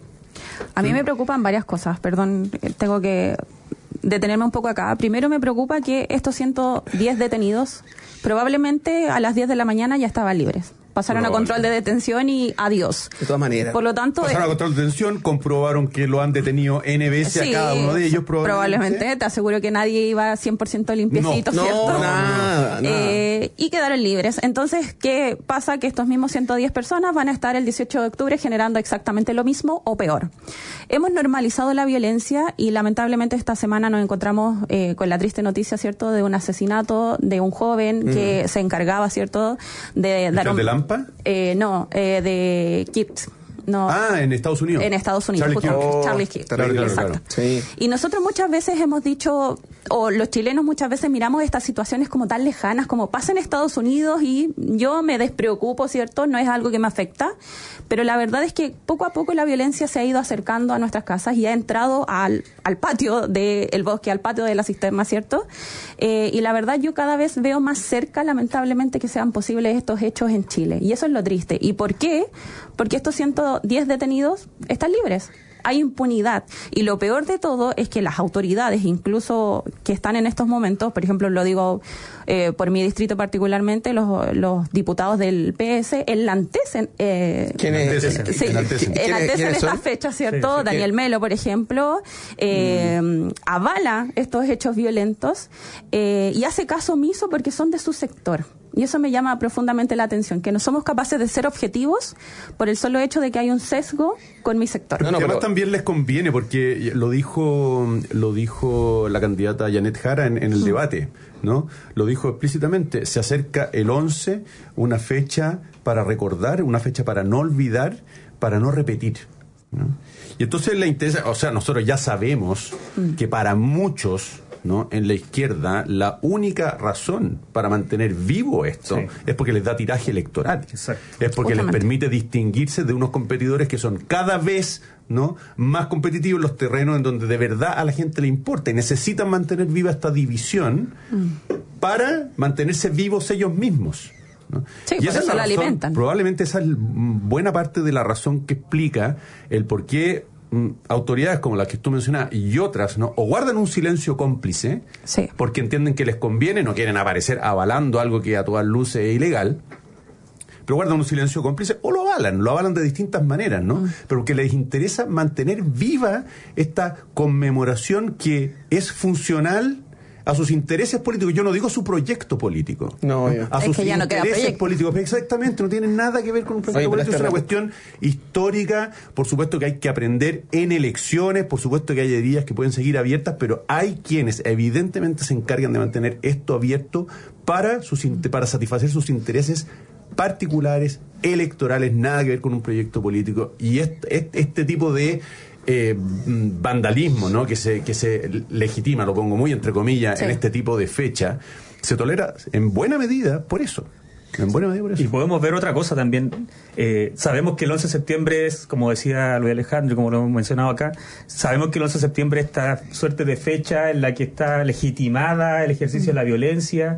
A mí me preocupan varias cosas, perdón, tengo que detenerme un poco acá. Primero me preocupa que estos ciento diez detenidos probablemente a las diez de la mañana ya estaban libres. Pasaron a control de detención y adiós. De todas maneras. Por lo tanto, pasaron a control de detención, comprobaron que lo han detenido N veces sí, a cada uno de ellos. Probablemente. probablemente. Te aseguro que nadie iba cien por ciento limpiecito, no, ¿cierto? No, nada, eh, nada. Y quedaron libres. Entonces, ¿qué pasa? Que estos mismos ciento diez personas van a estar el dieciocho de octubre generando exactamente lo mismo o peor. Hemos normalizado la violencia y lamentablemente esta semana nos encontramos eh, con la triste noticia, ¿cierto?, de un asesinato de un joven mm. que se encargaba, ¿cierto?, de dar un... ¿De Lampa? Eh, no, eh, de Kit. No, ah, en Estados Unidos. En Estados Unidos, Charlie justo, Kirk. Charlie Kirk. Claro, claro, exacto. Claro. Sí. Y nosotros muchas veces hemos dicho, o los chilenos muchas veces miramos estas situaciones como tan lejanas, como pasa en Estados Unidos y yo me despreocupo, ¿cierto? No es algo que me afecta, pero la verdad es que poco a poco la violencia se ha ido acercando a nuestras casas y ha entrado al, al patio del bosque, al patio de la cisterna, ¿cierto? Eh, y la verdad yo cada vez veo más cerca, lamentablemente, que sean posibles estos hechos en Chile. Y eso es lo triste. ¿Y por qué? Porque estos ciento diez detenidos están libres. Hay impunidad. Y lo peor de todo es que las autoridades, incluso que están en estos momentos, por ejemplo, lo digo eh, por mi distrito particularmente, los, los diputados del P S enaltecen, eh, ¿Quiénes sí, enaltecen, enaltecen estas fechas, ¿cierto? Sí, sí. Daniel Melo, por ejemplo, eh, mm. avala estos hechos violentos eh, y hace caso omiso porque son de su sector. Y eso me llama profundamente la atención, que no somos capaces de ser objetivos por el solo hecho de que hay un sesgo con mi sector. No, no, además pero... también les conviene, porque lo dijo lo dijo la candidata Janet Jara en, en el mm. debate, ¿no? Lo dijo explícitamente, se acerca el once, una fecha para recordar, una fecha para no olvidar, para no repetir, ¿no? Y entonces le interesa, o sea, nosotros ya sabemos mm. que para muchos, ¿no?, en la izquierda, la única razón para mantener vivo esto sí. es porque les da tiraje electoral. Exacto. Es porque Justamente. les permite distinguirse de unos competidores que son cada vez, ¿no?, más competitivos en los terrenos en donde de verdad a la gente le importa y necesitan mantener viva esta división mm. para mantenerse vivos ellos mismos, ¿no? Sí, y por esa eso es la la razón, alimentan. Probablemente esa es buena parte de la razón que explica el por qué autoridades como las que tú mencionas y otras, ¿no?, o guardan un silencio cómplice sí. porque entienden que les conviene, no quieren aparecer avalando algo que a todas luces es ilegal, pero guardan un silencio cómplice o lo avalan, lo avalan de distintas maneras, ¿no? Mm. Pero que les interesa mantener viva esta conmemoración que es funcional a sus intereses políticos. Yo no digo su proyecto político. No, ¿no? A es sus que ya no intereses políticos. Exactamente, no tiene nada que ver con un proyecto Oye, político. Es una cuestión histórica. Por supuesto que hay que aprender en elecciones. Por supuesto que hay heridas que pueden seguir abiertas, pero hay quienes evidentemente se encargan de mantener esto abierto para, sus, para satisfacer sus intereses particulares, electorales, nada que ver con un proyecto político. Y este, este tipo de Eh, vandalismo, ¿no?, que se que se legitima, lo pongo muy entre comillas, sí. en este tipo de fecha, se tolera en buena medida por eso. En buena medida por eso. Y podemos ver otra cosa también. Eh, sabemos que el once de septiembre es, como decía Luis Alejandro, como lo hemos mencionado acá, sabemos que el once de septiembre es esta suerte de fecha en la que está legitimada el ejercicio mm. de la violencia.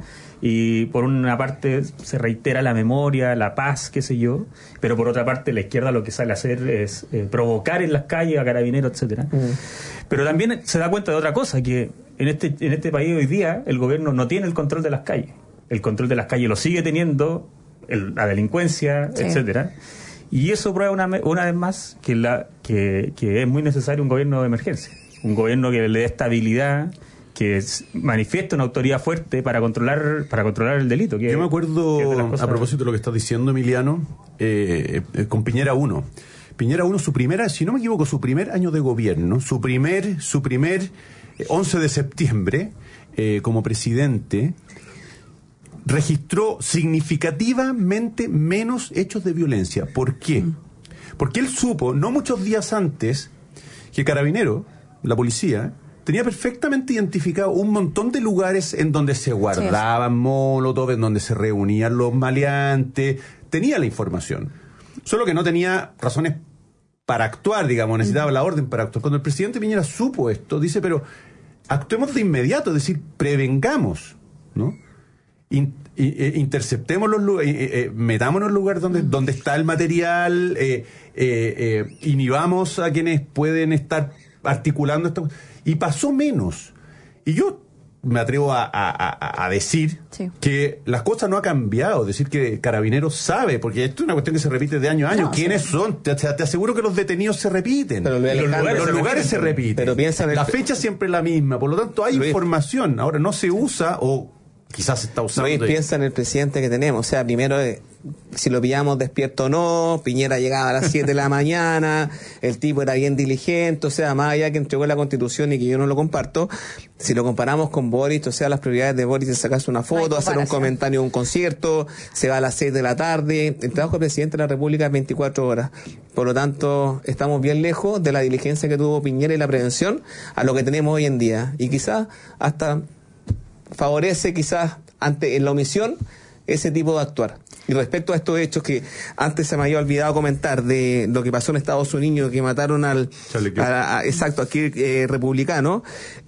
Y por una parte se reitera la memoria, la paz, qué sé yo, pero por otra parte la izquierda lo que sale a hacer es eh, provocar en las calles a carabineros, etcétera. Mm. Pero también se da cuenta de otra cosa, que en este en este país hoy día el gobierno no tiene el control de las calles. El control de las calles lo sigue teniendo el, la delincuencia, sí. etcétera. Y eso prueba una, una vez más que, la, que, que es muy necesario un gobierno de emergencia, un gobierno que le dé estabilidad, que es, manifieste una autoridad fuerte para controlar para controlar el delito. Que, Yo me acuerdo, cosas... a propósito de lo que estás diciendo, Emiliano, eh, eh, con Piñera uno. Piñera uno, su primera, si no me equivoco, su primer año de gobierno, su primer, su primer eh, once de septiembre, eh, como presidente, registró significativamente menos hechos de violencia. ¿Por qué? Porque él supo, no muchos días antes, que Carabineros, la policía, tenía perfectamente identificado un montón de lugares en donde se guardaban molotov, en donde se reunían los maleantes. Tenía la información. Solo que no tenía razones para actuar, digamos, necesitaba la orden para actuar. Cuando el presidente Piñera supo esto, dice, pero actuemos de inmediato, es decir, prevengamos, ¿no? In, eh, interceptemos los lugares, eh, eh, metámonos en el lugar donde, donde está el material, eh, eh, eh, inhibamos a quienes pueden estar articulando esto. Y pasó menos. Y yo me atrevo a, a, a, a decir sí. que las cosas no han cambiado, decir que Carabineros sabe, porque esto es una cuestión que se repite de año a año. No, ¿Quiénes sí. son? Te, te aseguro que los detenidos se repiten. Pero los lugares, los lugares se repiten. Pero piensa en la el... fecha siempre es la misma. Por lo tanto, hay Luis, información. Ahora no se usa o quizás se está usando. Luis, piensa en el presidente que tenemos. O sea, primero, eh, si lo pillamos despierto o no, Piñera llegaba a las siete de la mañana, el tipo era bien diligente, o sea, más allá que entregó la Constitución y que yo no lo comparto, si lo comparamos con Boris, o sea, las prioridades de Boris es sacarse una foto, hacer un comentario en un concierto, se va a las seis de la tarde, el trabajo del presidente de la República es veinticuatro horas. Por lo tanto, estamos bien lejos de la diligencia que tuvo Piñera y la prevención a lo que tenemos hoy en día. Y quizás hasta favorece quizás ante en la omisión ese tipo de actuar. Y respecto a estos hechos que antes se me había olvidado comentar de lo que pasó en Estados Unidos, que mataron al a, a, exacto aquí eh, republicano,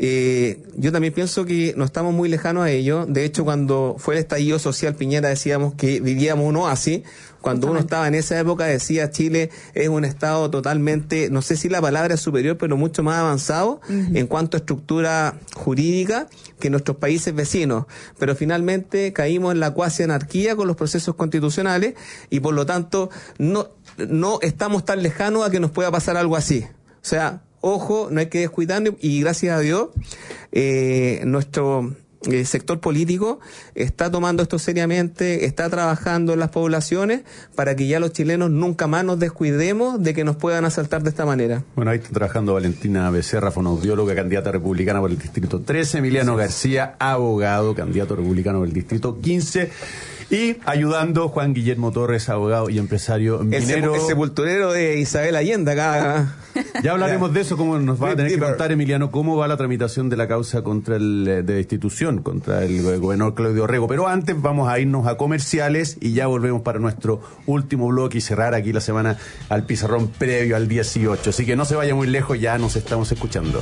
eh, yo también pienso que no estamos muy lejanos a ello. De hecho, cuando fue el estallido social, Piñera decíamos que vivíamos un oasis. Cuando uno estaba en esa época decía Chile es un estado totalmente, no sé si la palabra es superior, pero mucho más avanzado uh-huh. en cuanto a estructura jurídica que nuestros países vecinos. Pero finalmente caímos en la cuasi anarquía con los procesos constitucionales y por lo tanto no, no estamos tan lejanos a que nos pueda pasar algo así. O sea, ojo, no hay que descuidarnos y gracias a Dios eh, nuestro... el sector político está tomando esto seriamente, está trabajando en las poblaciones para que ya los chilenos nunca más nos descuidemos de que nos puedan asaltar de esta manera. Bueno, ahí está trabajando Valentina Becerra, fonoaudióloga, candidata republicana por el Distrito trece, Emiliano García, abogado, candidato republicano por el Distrito quince, y ayudando Juan Guillermo Torres, abogado y empresario minero. El, el sepulturero de Isabel Allende acá. Ya hablaremos de eso, cómo nos va a tener que contar, Emiliano, cómo va la tramitación de la causa contra el de destitución, contra el gobernador Claudio Rego. Pero antes vamos a irnos a comerciales y ya volvemos para nuestro último bloque y cerrar aquí la semana al pizarrón previo al dieciocho. Así que no se vaya muy lejos, ya nos estamos escuchando.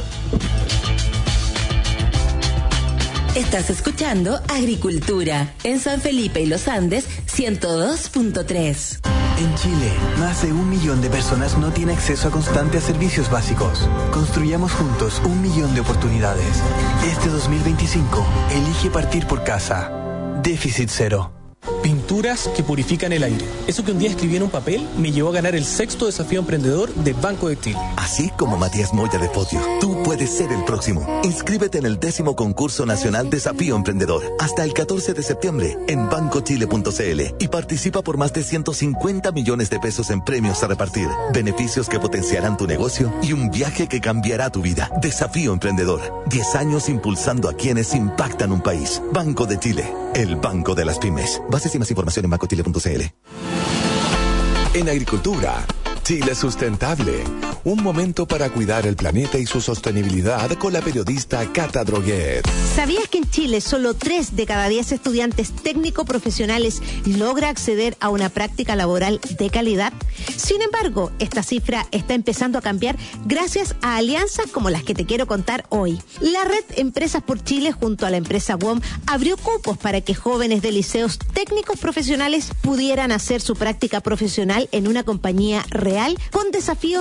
Estás escuchando Agricultura en San Felipe y Los Andes ciento dos punto tres. En Chile, más de un millón de personas no tiene acceso a constante a servicios básicos. Construyamos juntos un millón de oportunidades. Este dos mil veinticinco, elige partir por casa. Déficit cero. Pinturas que purifican el aire. Eso que un día escribí en un papel me llevó a ganar el sexto desafío emprendedor de Banco de Chile. Así como Matías Moya de Fodio, tú puedes ser el próximo. Inscríbete en el décimo concurso nacional Desafío Emprendedor hasta el catorce de septiembre en banco chile punto c l y participa por más de ciento cincuenta millones de pesos en premios a repartir, beneficios que potenciarán tu negocio y un viaje que cambiará tu vida. Desafío Emprendedor. diez años impulsando a quienes impactan un país. Banco de Chile, el banco de las pymes. Bases y más información en banco chile punto c l. En agricultura, Chile Sustentable. Un momento para cuidar el planeta y su sostenibilidad con la periodista Cata Droguet. ¿Sabías que en Chile solo tres de cada diez estudiantes técnico-profesionales logra acceder a una práctica laboral de calidad? Sin embargo, esta cifra está empezando a cambiar gracias a alianzas como las que te quiero contar hoy. La red Empresas por Chile junto a la empresa W O M abrió cupos para que jóvenes de liceos técnicos profesionales pudieran hacer su práctica profesional en una compañía real con desafíos reales.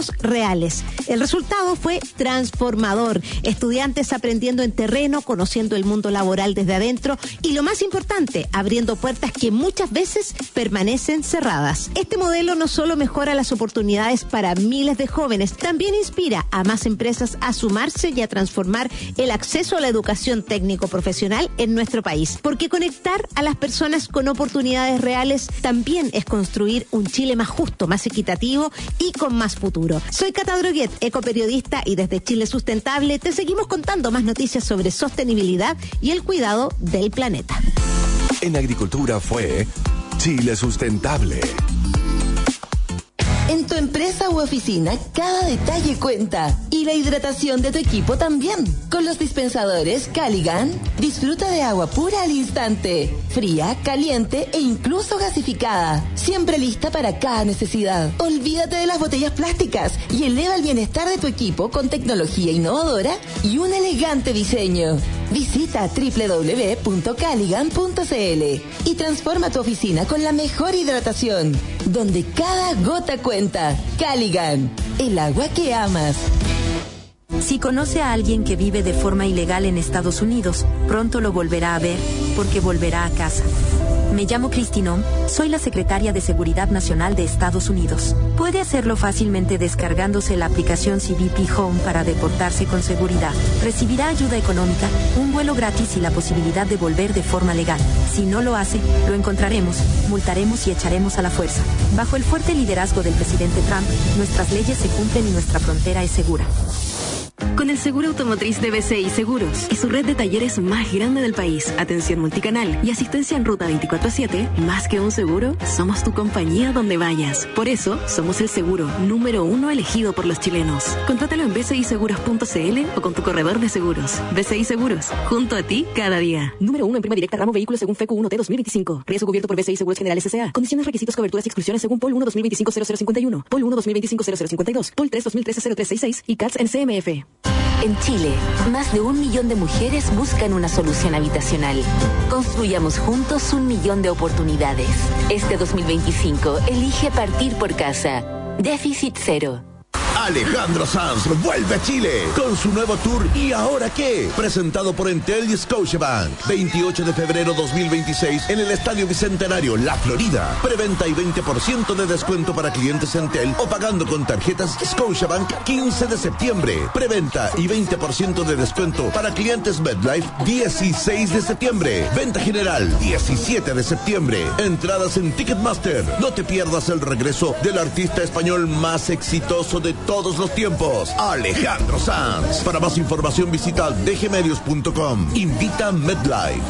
reales. El resultado fue transformador. Estudiantes aprendiendo en terreno, conociendo el mundo laboral desde adentro y, lo más importante, abriendo puertas que muchas veces permanecen cerradas. Este modelo no solo mejora las oportunidades para miles de jóvenes, también inspira a más empresas a sumarse y a transformar el acceso a la educación técnico-profesional en nuestro país. Porque conectar a las personas con oportunidades reales también es construir un Chile más justo, más equitativo y con más futuro. Soy Cata Droguet, ecoperiodista, y desde Chile Sustentable te seguimos contando más noticias sobre sostenibilidad y el cuidado del planeta. En agricultura fue Chile Sustentable. En tu empresa u oficina, cada detalle cuenta. Y la hidratación de tu equipo también. Con los dispensadores Caligan, disfruta de agua pura al instante. Fría, caliente e incluso gasificada. Siempre lista para cada necesidad. Olvídate de las botellas plásticas y eleva el bienestar de tu equipo con tecnología innovadora y un elegante diseño. Visita doble u doble u doble u punto caligan punto c l y transforma tu oficina con la mejor hidratación, donde cada gota cuenta. Caligan, el agua que amas. Si conoce a alguien que vive de forma ilegal en Estados Unidos, pronto lo volverá a ver, porque volverá a casa. Me llamo Christine, soy la secretaria de Seguridad Nacional de Estados Unidos. Puede hacerlo fácilmente descargándose la aplicación C B P Home para deportarse con seguridad. Recibirá ayuda económica, un vuelo gratis y la posibilidad de volver de forma legal. Si no lo hace, lo encontraremos, multaremos y echaremos a la fuerza. Bajo el fuerte liderazgo del presidente Trump, nuestras leyes se cumplen y nuestra frontera es segura. Con el seguro automotriz de B C I Seguros y su red de talleres más grande del país, atención multicanal y asistencia en ruta veinticuatro siete, más que un seguro, somos tu compañía donde vayas. Por eso, somos el seguro número uno elegido por los chilenos. Contrátalo en b c i seguros punto c l o con tu corredor de seguros. B C I Seguros, junto a ti cada día. Número uno en prima directa ramo vehículos según F E C U uno T dos mil veinticinco. Riesgo cubierto por B C I Seguros General S C A. Condiciones, requisitos, coberturas y exclusiones según P O L uno dos mil veinticinco cero cero cincuenta y uno, P O L uno dos mil veinticinco cero cero cincuenta y dos, P O L tres dos mil trece cero tres sesenta y seis y C A T S en C M F. En Chile, más de un millón de mujeres buscan una solución habitacional. Construyamos juntos un millón de oportunidades. Este dos mil veinticinco, elige partir por casa. Déficit cero. Alejandro Sanz vuelve a Chile con su nuevo tour ¿Y ahora qué? Presentado por Entel y Scotiabank. veintiocho de febrero dos mil veintiséis en el Estadio Bicentenario, La Florida. Preventa y veinte por ciento de descuento para clientes Entel o pagando con tarjetas Scotiabank quince de septiembre. Preventa y veinte por ciento de descuento para clientes MetLife dieciséis de septiembre. Venta general diecisiete de septiembre. Entradas en Ticketmaster. No te pierdas el regreso del artista español más exitoso de todos los tiempos, Alejandro Sanz. Para más información visita d g medios punto com. Invita MetLife.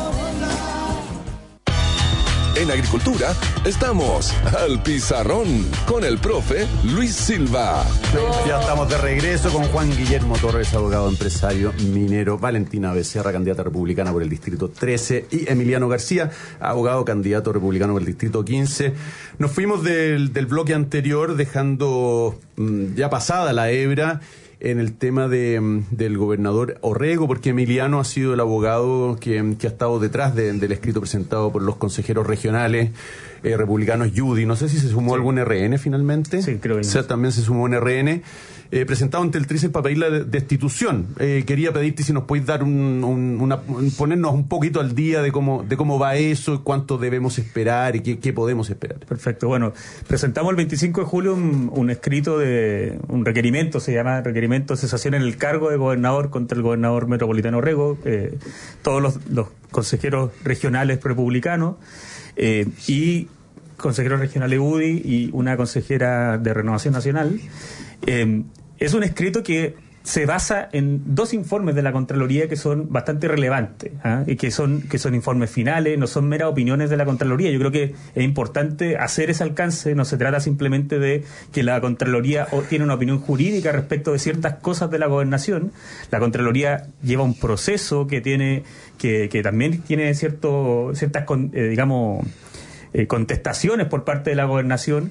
En agricultura estamos al pizarrón con el profe Luis Silva. Ya estamos de regreso con Juan Guillermo Torres, abogado empresario minero, Valentina Becerra, candidata republicana por el distrito trece, y Emiliano García, abogado candidato republicano por el distrito quince. Nos fuimos del, del bloque anterior dejando mmm, ya pasada la hebra en el tema de, del gobernador Orrego, porque Emiliano ha sido el abogado que, que ha estado detrás de, del escrito presentado por los consejeros regionales eh, republicanos Judy. No sé si se sumó sí. algún R N finalmente. Sí, creo que o sea, también se sumó un R N. Eh, presentado ante el Tríceps para pedir la destitución. Eh, quería pedirte si nos podéis dar un, un, una, ponernos un poquito al día de cómo, de cómo va eso, cuánto debemos esperar y qué, qué podemos esperar. Perfecto. Bueno, presentamos el veinticinco de julio un, un escrito de, un requerimiento, se llama requerimiento de cesación en el cargo de gobernador contra el gobernador metropolitano Orrego, eh, todos los, los consejeros regionales republicanos eh, y consejeros regionales U D I y una consejera de Renovación Nacional. Eh, Es un escrito que se basa en dos informes de la Contraloría que son bastante relevantes, ¿eh? y que son, que son informes finales, no son meras opiniones de la Contraloría. Yo creo que es importante hacer ese alcance, no se trata simplemente de que la Contraloría tiene una opinión jurídica respecto de ciertas cosas de la gobernación. La Contraloría lleva un proceso que tiene, que, que también tiene cierto, ciertas, eh, digamos, eh, contestaciones por parte de la gobernación.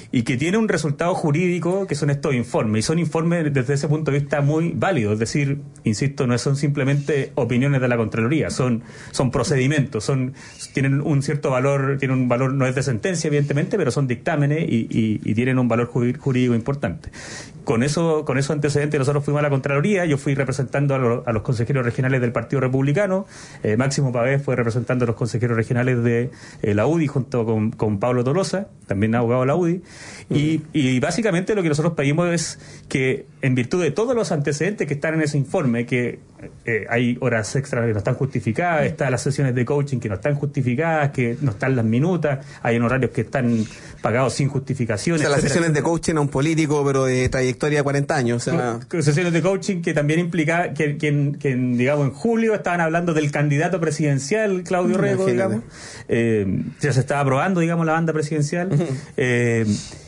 y que tiene un resultado jurídico que son estos informes, y son informes desde ese punto de vista muy válidos, es decir, insisto, no son simplemente opiniones de la Contraloría, son, son procedimientos, son, tienen un cierto valor, tienen un valor, no es de sentencia evidentemente, pero son dictámenes y, y, y tienen un valor jurídico importante. Con eso, con esos antecedentes nosotros fuimos a la Contraloría, yo fui representando a, lo, a los consejeros regionales del Partido Republicano, eh, Máximo Pavés fue representando a los consejeros regionales de eh, la U D I junto con, con Pablo Tolosa, también abogado de la U D I, y, y básicamente lo que nosotros pedimos es que en virtud de todos los antecedentes que están en ese informe, que eh, hay horas extras que no están justificadas, están las sesiones de coaching que no están justificadas, que no están las minutas, hay en horarios que están pagados sin justificación. O sea, las sesiones de coaching a un político, pero de trayectoria de cuarenta años. O sea... Sesiones de coaching que también implica que, que, que, digamos, en julio estaban hablando del candidato presidencial, Claudio Rego, digamos. Eh, ya se estaba aprobando, digamos, la banda presidencial. Eh,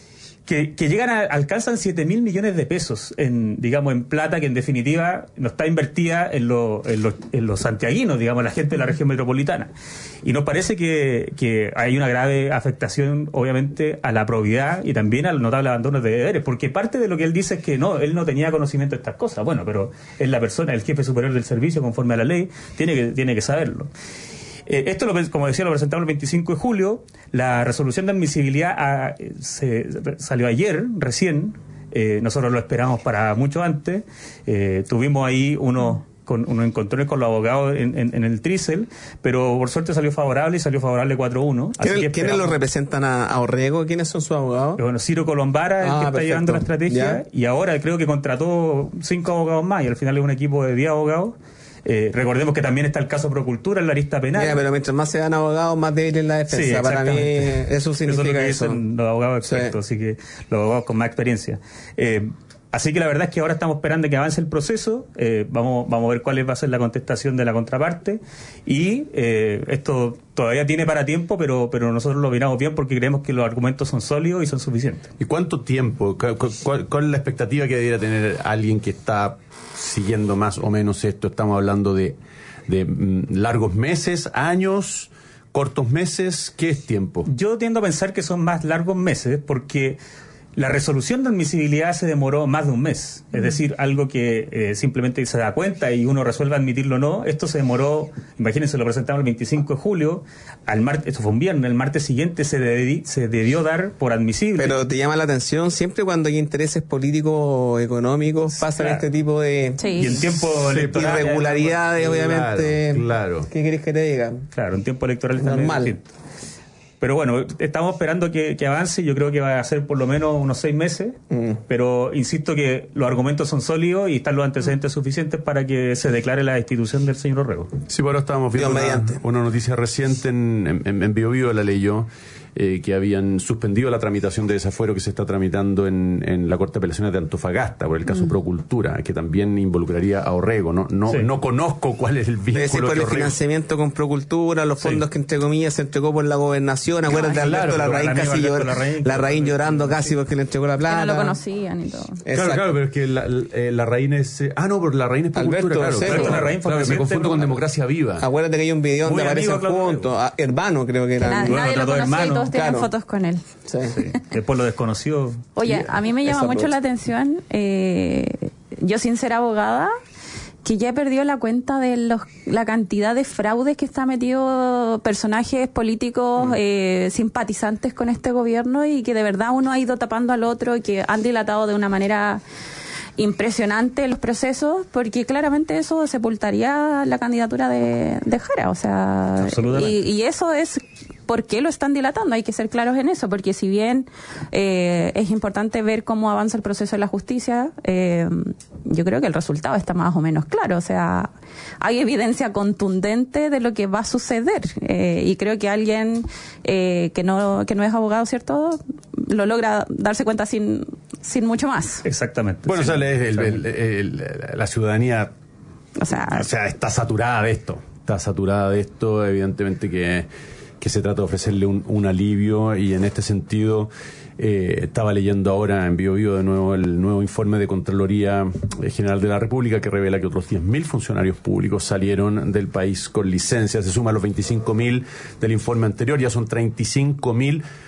que, que llegan a, alcanzan siete mil millones de pesos en, digamos, en plata que en definitiva no está invertida en, lo, en, lo, en los santiaguinos, digamos, la gente de la región metropolitana. Y nos parece que, que hay una grave afectación, obviamente, a la probidad y también al notable abandono de deberes, porque parte de lo que él dice es que no, él no tenía conocimiento de estas cosas. Bueno, pero es la persona, el jefe superior del servicio, conforme a la ley, tiene que, tiene que saberlo. Eh, esto, lo, como decía, lo presentamos el veinticinco de julio. La resolución de admisibilidad a, se, salió ayer, recién. Eh, nosotros lo esperamos para mucho antes. Eh, tuvimos ahí unos, con, unos encontrones con los abogados en, en, en el Trícel, pero por suerte salió favorable y salió favorable cuatro uno. ¿Quiénes, ¿quiénes lo representan a, a Orrego? ¿Quiénes son sus abogados? Bueno, Ciro Colombara, el ah, que está perfecto. llevando la estrategia, ¿ya? Y ahora creo que contrató cinco abogados más y al final es un equipo de diez abogados. Eh, recordemos que también está el caso Procultura en la lista penal. Mira, pero mientras más se dan abogados, más débil es la defensa. Sí, para mí eso significa eso. Es lo que dicen los abogados expertos, sí. Así que los abogados con más experiencia. Eh, así que la verdad es que ahora estamos esperando que avance el proceso. Eh, vamos, vamos a ver cuál va a ser la contestación de la contraparte. Y eh, esto todavía tiene para tiempo, pero, pero nosotros lo miramos bien porque creemos que los argumentos son sólidos y son suficientes. ¿Y cuánto tiempo? ¿Cuál, cuál, cuál es la expectativa que debería tener alguien que está siguiendo más o menos esto? Estamos hablando de, de mm, largos meses, años, cortos meses. ¿Qué es tiempo? Yo tiendo a pensar que son más largos meses porque la resolución de admisibilidad se demoró más de un mes. Es decir, algo que eh, simplemente se da cuenta y uno resuelve admitirlo o no. Esto se demoró, imagínense, lo presentamos el veinticinco de julio, al martes, esto fue un viernes, el martes siguiente se, de, se debió dar por admisible. Pero te llama la atención, siempre cuando hay intereses políticos o económicos pasan claro. este tipo de sí. y en tiempo electoral, irregularidades, obviamente. Claro, claro. ¿Qué querés que te diga? Claro, en tiempo electoral normal. También, pero bueno, estamos esperando que, que avance. Yo creo que va a ser por lo menos unos seis meses. Mm. Pero insisto que los argumentos son sólidos y están los antecedentes suficientes para que se declare la destitución del señor Orrego. Sí, bueno, estábamos viendo una, una noticia reciente en, en, en Bio Bio, la leyó, eh, que habían suspendido la tramitación de desafuero que se está tramitando en, en la Corte de Apelaciones de Antofagasta por el caso mm. Procultura, que también involucraría a Orrego. No, no, sí. no conozco cuál es el vínculo. Ese por el financiamiento con Procultura, los fondos sí. que entre comillas se entregó por la gobernación. Acuérdate de Alberto claro, Larraín casi llor, Larraín, Larraín llorando casi porque le entregó la plata. Que no lo conocían y todo. Claro, claro, pero es que la, la, Larraín es... Eh, ah, no, pero Larraín es Procultura, Alberto, claro. Sí, claro, Larraín claro me confundo con Democracia Viva. Acuérdate que hay un video donde aparecen juntos. Ah, hermano, creo que era. Nadie bueno, lo conocía hermano. Y todos tienen claro. fotos con él. Sí. Sí. Después lo desconoció. Oye, a mí me llama mucho la atención, eh, yo sin ser abogada, que ya perdió la cuenta de los, la cantidad de fraudes que está metido personajes políticos mm. eh, simpatizantes con este gobierno y que de verdad uno ha ido tapando al otro y que han dilatado de una manera impresionante los procesos, porque claramente eso sepultaría la candidatura de, de Jara, o sea, y, y eso es por qué lo están dilatando, hay que ser claros en eso, porque si bien eh, es importante ver cómo avanza el proceso de la justicia, eh, yo creo que el resultado está más o menos claro, o sea, hay evidencia contundente de lo que va a suceder, eh, y creo que alguien eh, que no que no es abogado, ¿cierto?, lo logra darse cuenta sin sin mucho más. Exactamente. Bueno, sí, o sea, el, el, el, el, la ciudadanía o sea, o sea, está saturada de esto, está saturada de esto, evidentemente que, que se trata de ofrecerle un, un alivio y en este sentido eh, estaba leyendo ahora en Bio Bio de nuevo el nuevo informe de Contraloría General de la República que revela que otros diez mil funcionarios públicos salieron del país con licencia, se suma a los veinticinco mil del informe anterior, ya son treinta y cinco mil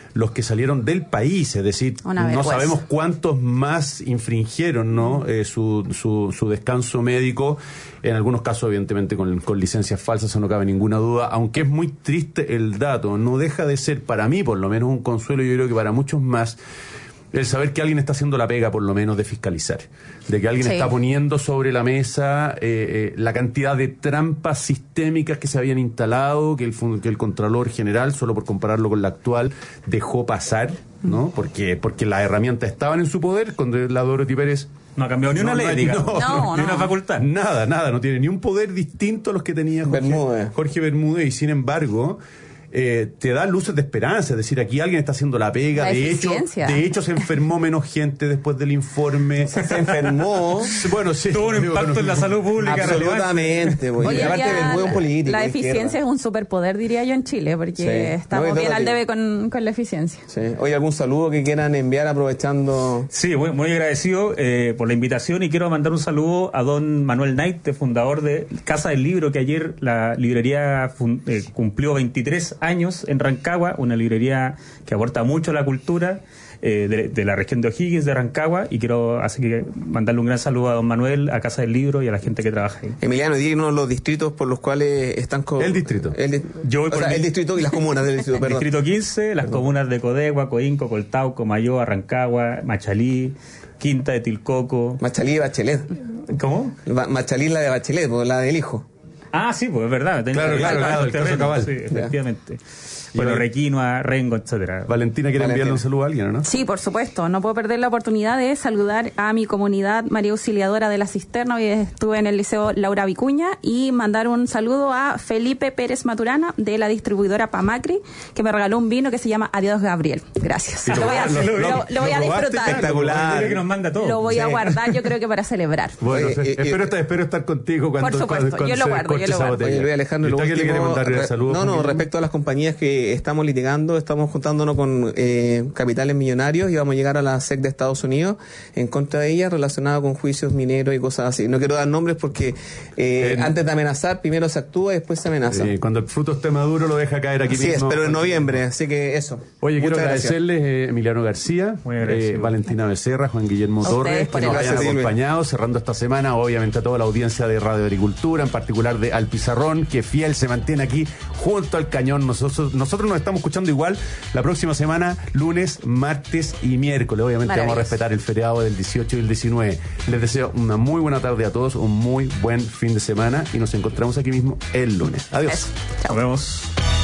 los que salieron del país, es decir, Una no vergüenza. sabemos cuántos más infringieron, ¿no? Eh, su, su, su descanso médico, en algunos casos evidentemente con, con licencias falsas, eso no cabe ninguna duda, aunque es muy triste el dato, no deja de ser para mí por lo menos un consuelo, yo creo que para muchos más, el saber que alguien está haciendo la pega, por lo menos, de fiscalizar. De que alguien Sí. está poniendo sobre la mesa eh, eh, la cantidad de trampas sistémicas que se habían instalado, que el, fun- que el Contralor General, solo por compararlo con la actual, dejó pasar, ¿no? Porque, porque las herramientas estaban en su poder, cuando la Dorothy Pérez... No ha cambiado ni una ley, digamos. No, ni no. una facultad. Nada, nada, no tiene ni un poder distinto a los que tenía Jorge Bermúdez. Jorge Bermúdez, y sin embargo... Eh, te da luces de esperanza, es decir, aquí alguien está haciendo la pega, La de hecho, eficiencia. de hecho se enfermó menos gente después del informe. Se enfermó. Bueno, sí. Tuvo un digo, impacto bueno, en la salud pública. Absolutamente, güey. Hoy Y en aparte día Bermúdez es un político. la de eficiencia izquierda. es un superpoder, diría yo, en Chile, porque Sí. No, estamos es bien al relativo. debe con, con la eficiencia. Sí. Oye, ¿algún saludo que quieran enviar aprovechando? Sí, muy, muy agradecido eh, por la invitación, y quiero mandar un saludo a don Manuel Naite, fundador de Casa del Libro, que ayer la librería fun- eh, cumplió veintitrés años en Rancagua, una librería que aporta mucho a la cultura eh, de, de la región de O'Higgins, de Rancagua, y quiero así que mandarle un gran saludo a don Manuel, a Casa del Libro y a la gente que trabaja ahí. Emiliano, díganos los distritos por los cuales están... Co- El distrito. El, di- Yo voy o por sea, mi- el distrito y las comunas del distrito, perdón. Distrito quince, las comunas de Codegua, Coinco, Coltauco, Mayoa, Rancagua, Machalí, Quinta de Tilcoco. Machalí y Bachelet. ¿Cómo? Ba- Machalí la de Bachelet, pues, la del hijo. Ah, sí, pues es verdad. tenés Claro, que claro, arreglar claro, los el caso terrenos, Cabal. sí, efectivamente. Y Bueno, Val- Requinoa, Rengo, etcétera. Valentina quiere Valentina. enviarle un saludo a alguien, ¿o no? Sí, por supuesto. No puedo perder la oportunidad de saludar a mi comunidad María Auxiliadora de la Cisterna. Hoy estuve en el Liceo Laura Vicuña, y mandar un saludo a Felipe Pérez Maturana de la distribuidora Pamacri, que me regaló un vino que se llama Adiós Gabriel. Gracias. Y Lo voy a, lo- lo- lo- lo- lo voy a lo probaste, disfrutar. espectacular. Dile que nos manda todo. Lo voy a Sí. guardar, yo creo que para celebrar. Bueno, Oye, sí, eh, espero, eh, estar, espero estar contigo cuando, Por supuesto, cuando, cuando yo lo se guardo, corte yo lo esa guardo. botella. Oye, Luis Alejandro, ¿Y lo usted qué le quiere último, mandar re- saludos? no, no, Juan respecto a las compañías que estamos litigando, estamos juntándonos con eh, capitales millonarios y vamos a llegar a la S E C de Estados Unidos en contra de ellas, relacionado con juicios mineros y cosas así. No quiero dar nombres porque eh, Eh, antes de amenazar, primero se actúa y después se amenaza. Eh, cuando el fruto esté maduro lo deja caer aquí Así es, mismo. pero en noviembre, así que eso. Oye, quiero Muchas gracias. agradecerles eh, Emiliano García, Muy agradecido. eh, Valentina Becerra, Juan Guillermo A ustedes Torres, por que nos el- hayan Gracias, Silvia. acompañado, cerrando esta semana, obviamente a toda la audiencia de Radio Agricultura, en particular de Al Pizarrón, que fiel se mantiene aquí junto al cañón. Nosotros, nosotros nos estamos escuchando igual la próxima semana, lunes, martes y miércoles. Obviamente vamos a Maravilloso. respetar el feriado del dieciocho y el diecinueve. Les deseo una muy buena tarde a todos, un muy buen fin de semana, y nos encontramos aquí mismo el lunes. Adiós. Eso. Nos vemos.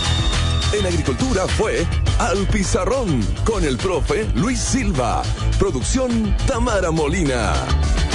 En Agricultura fue Al Pizarrón con el profe Luis Silva. Producción Tamara Molina.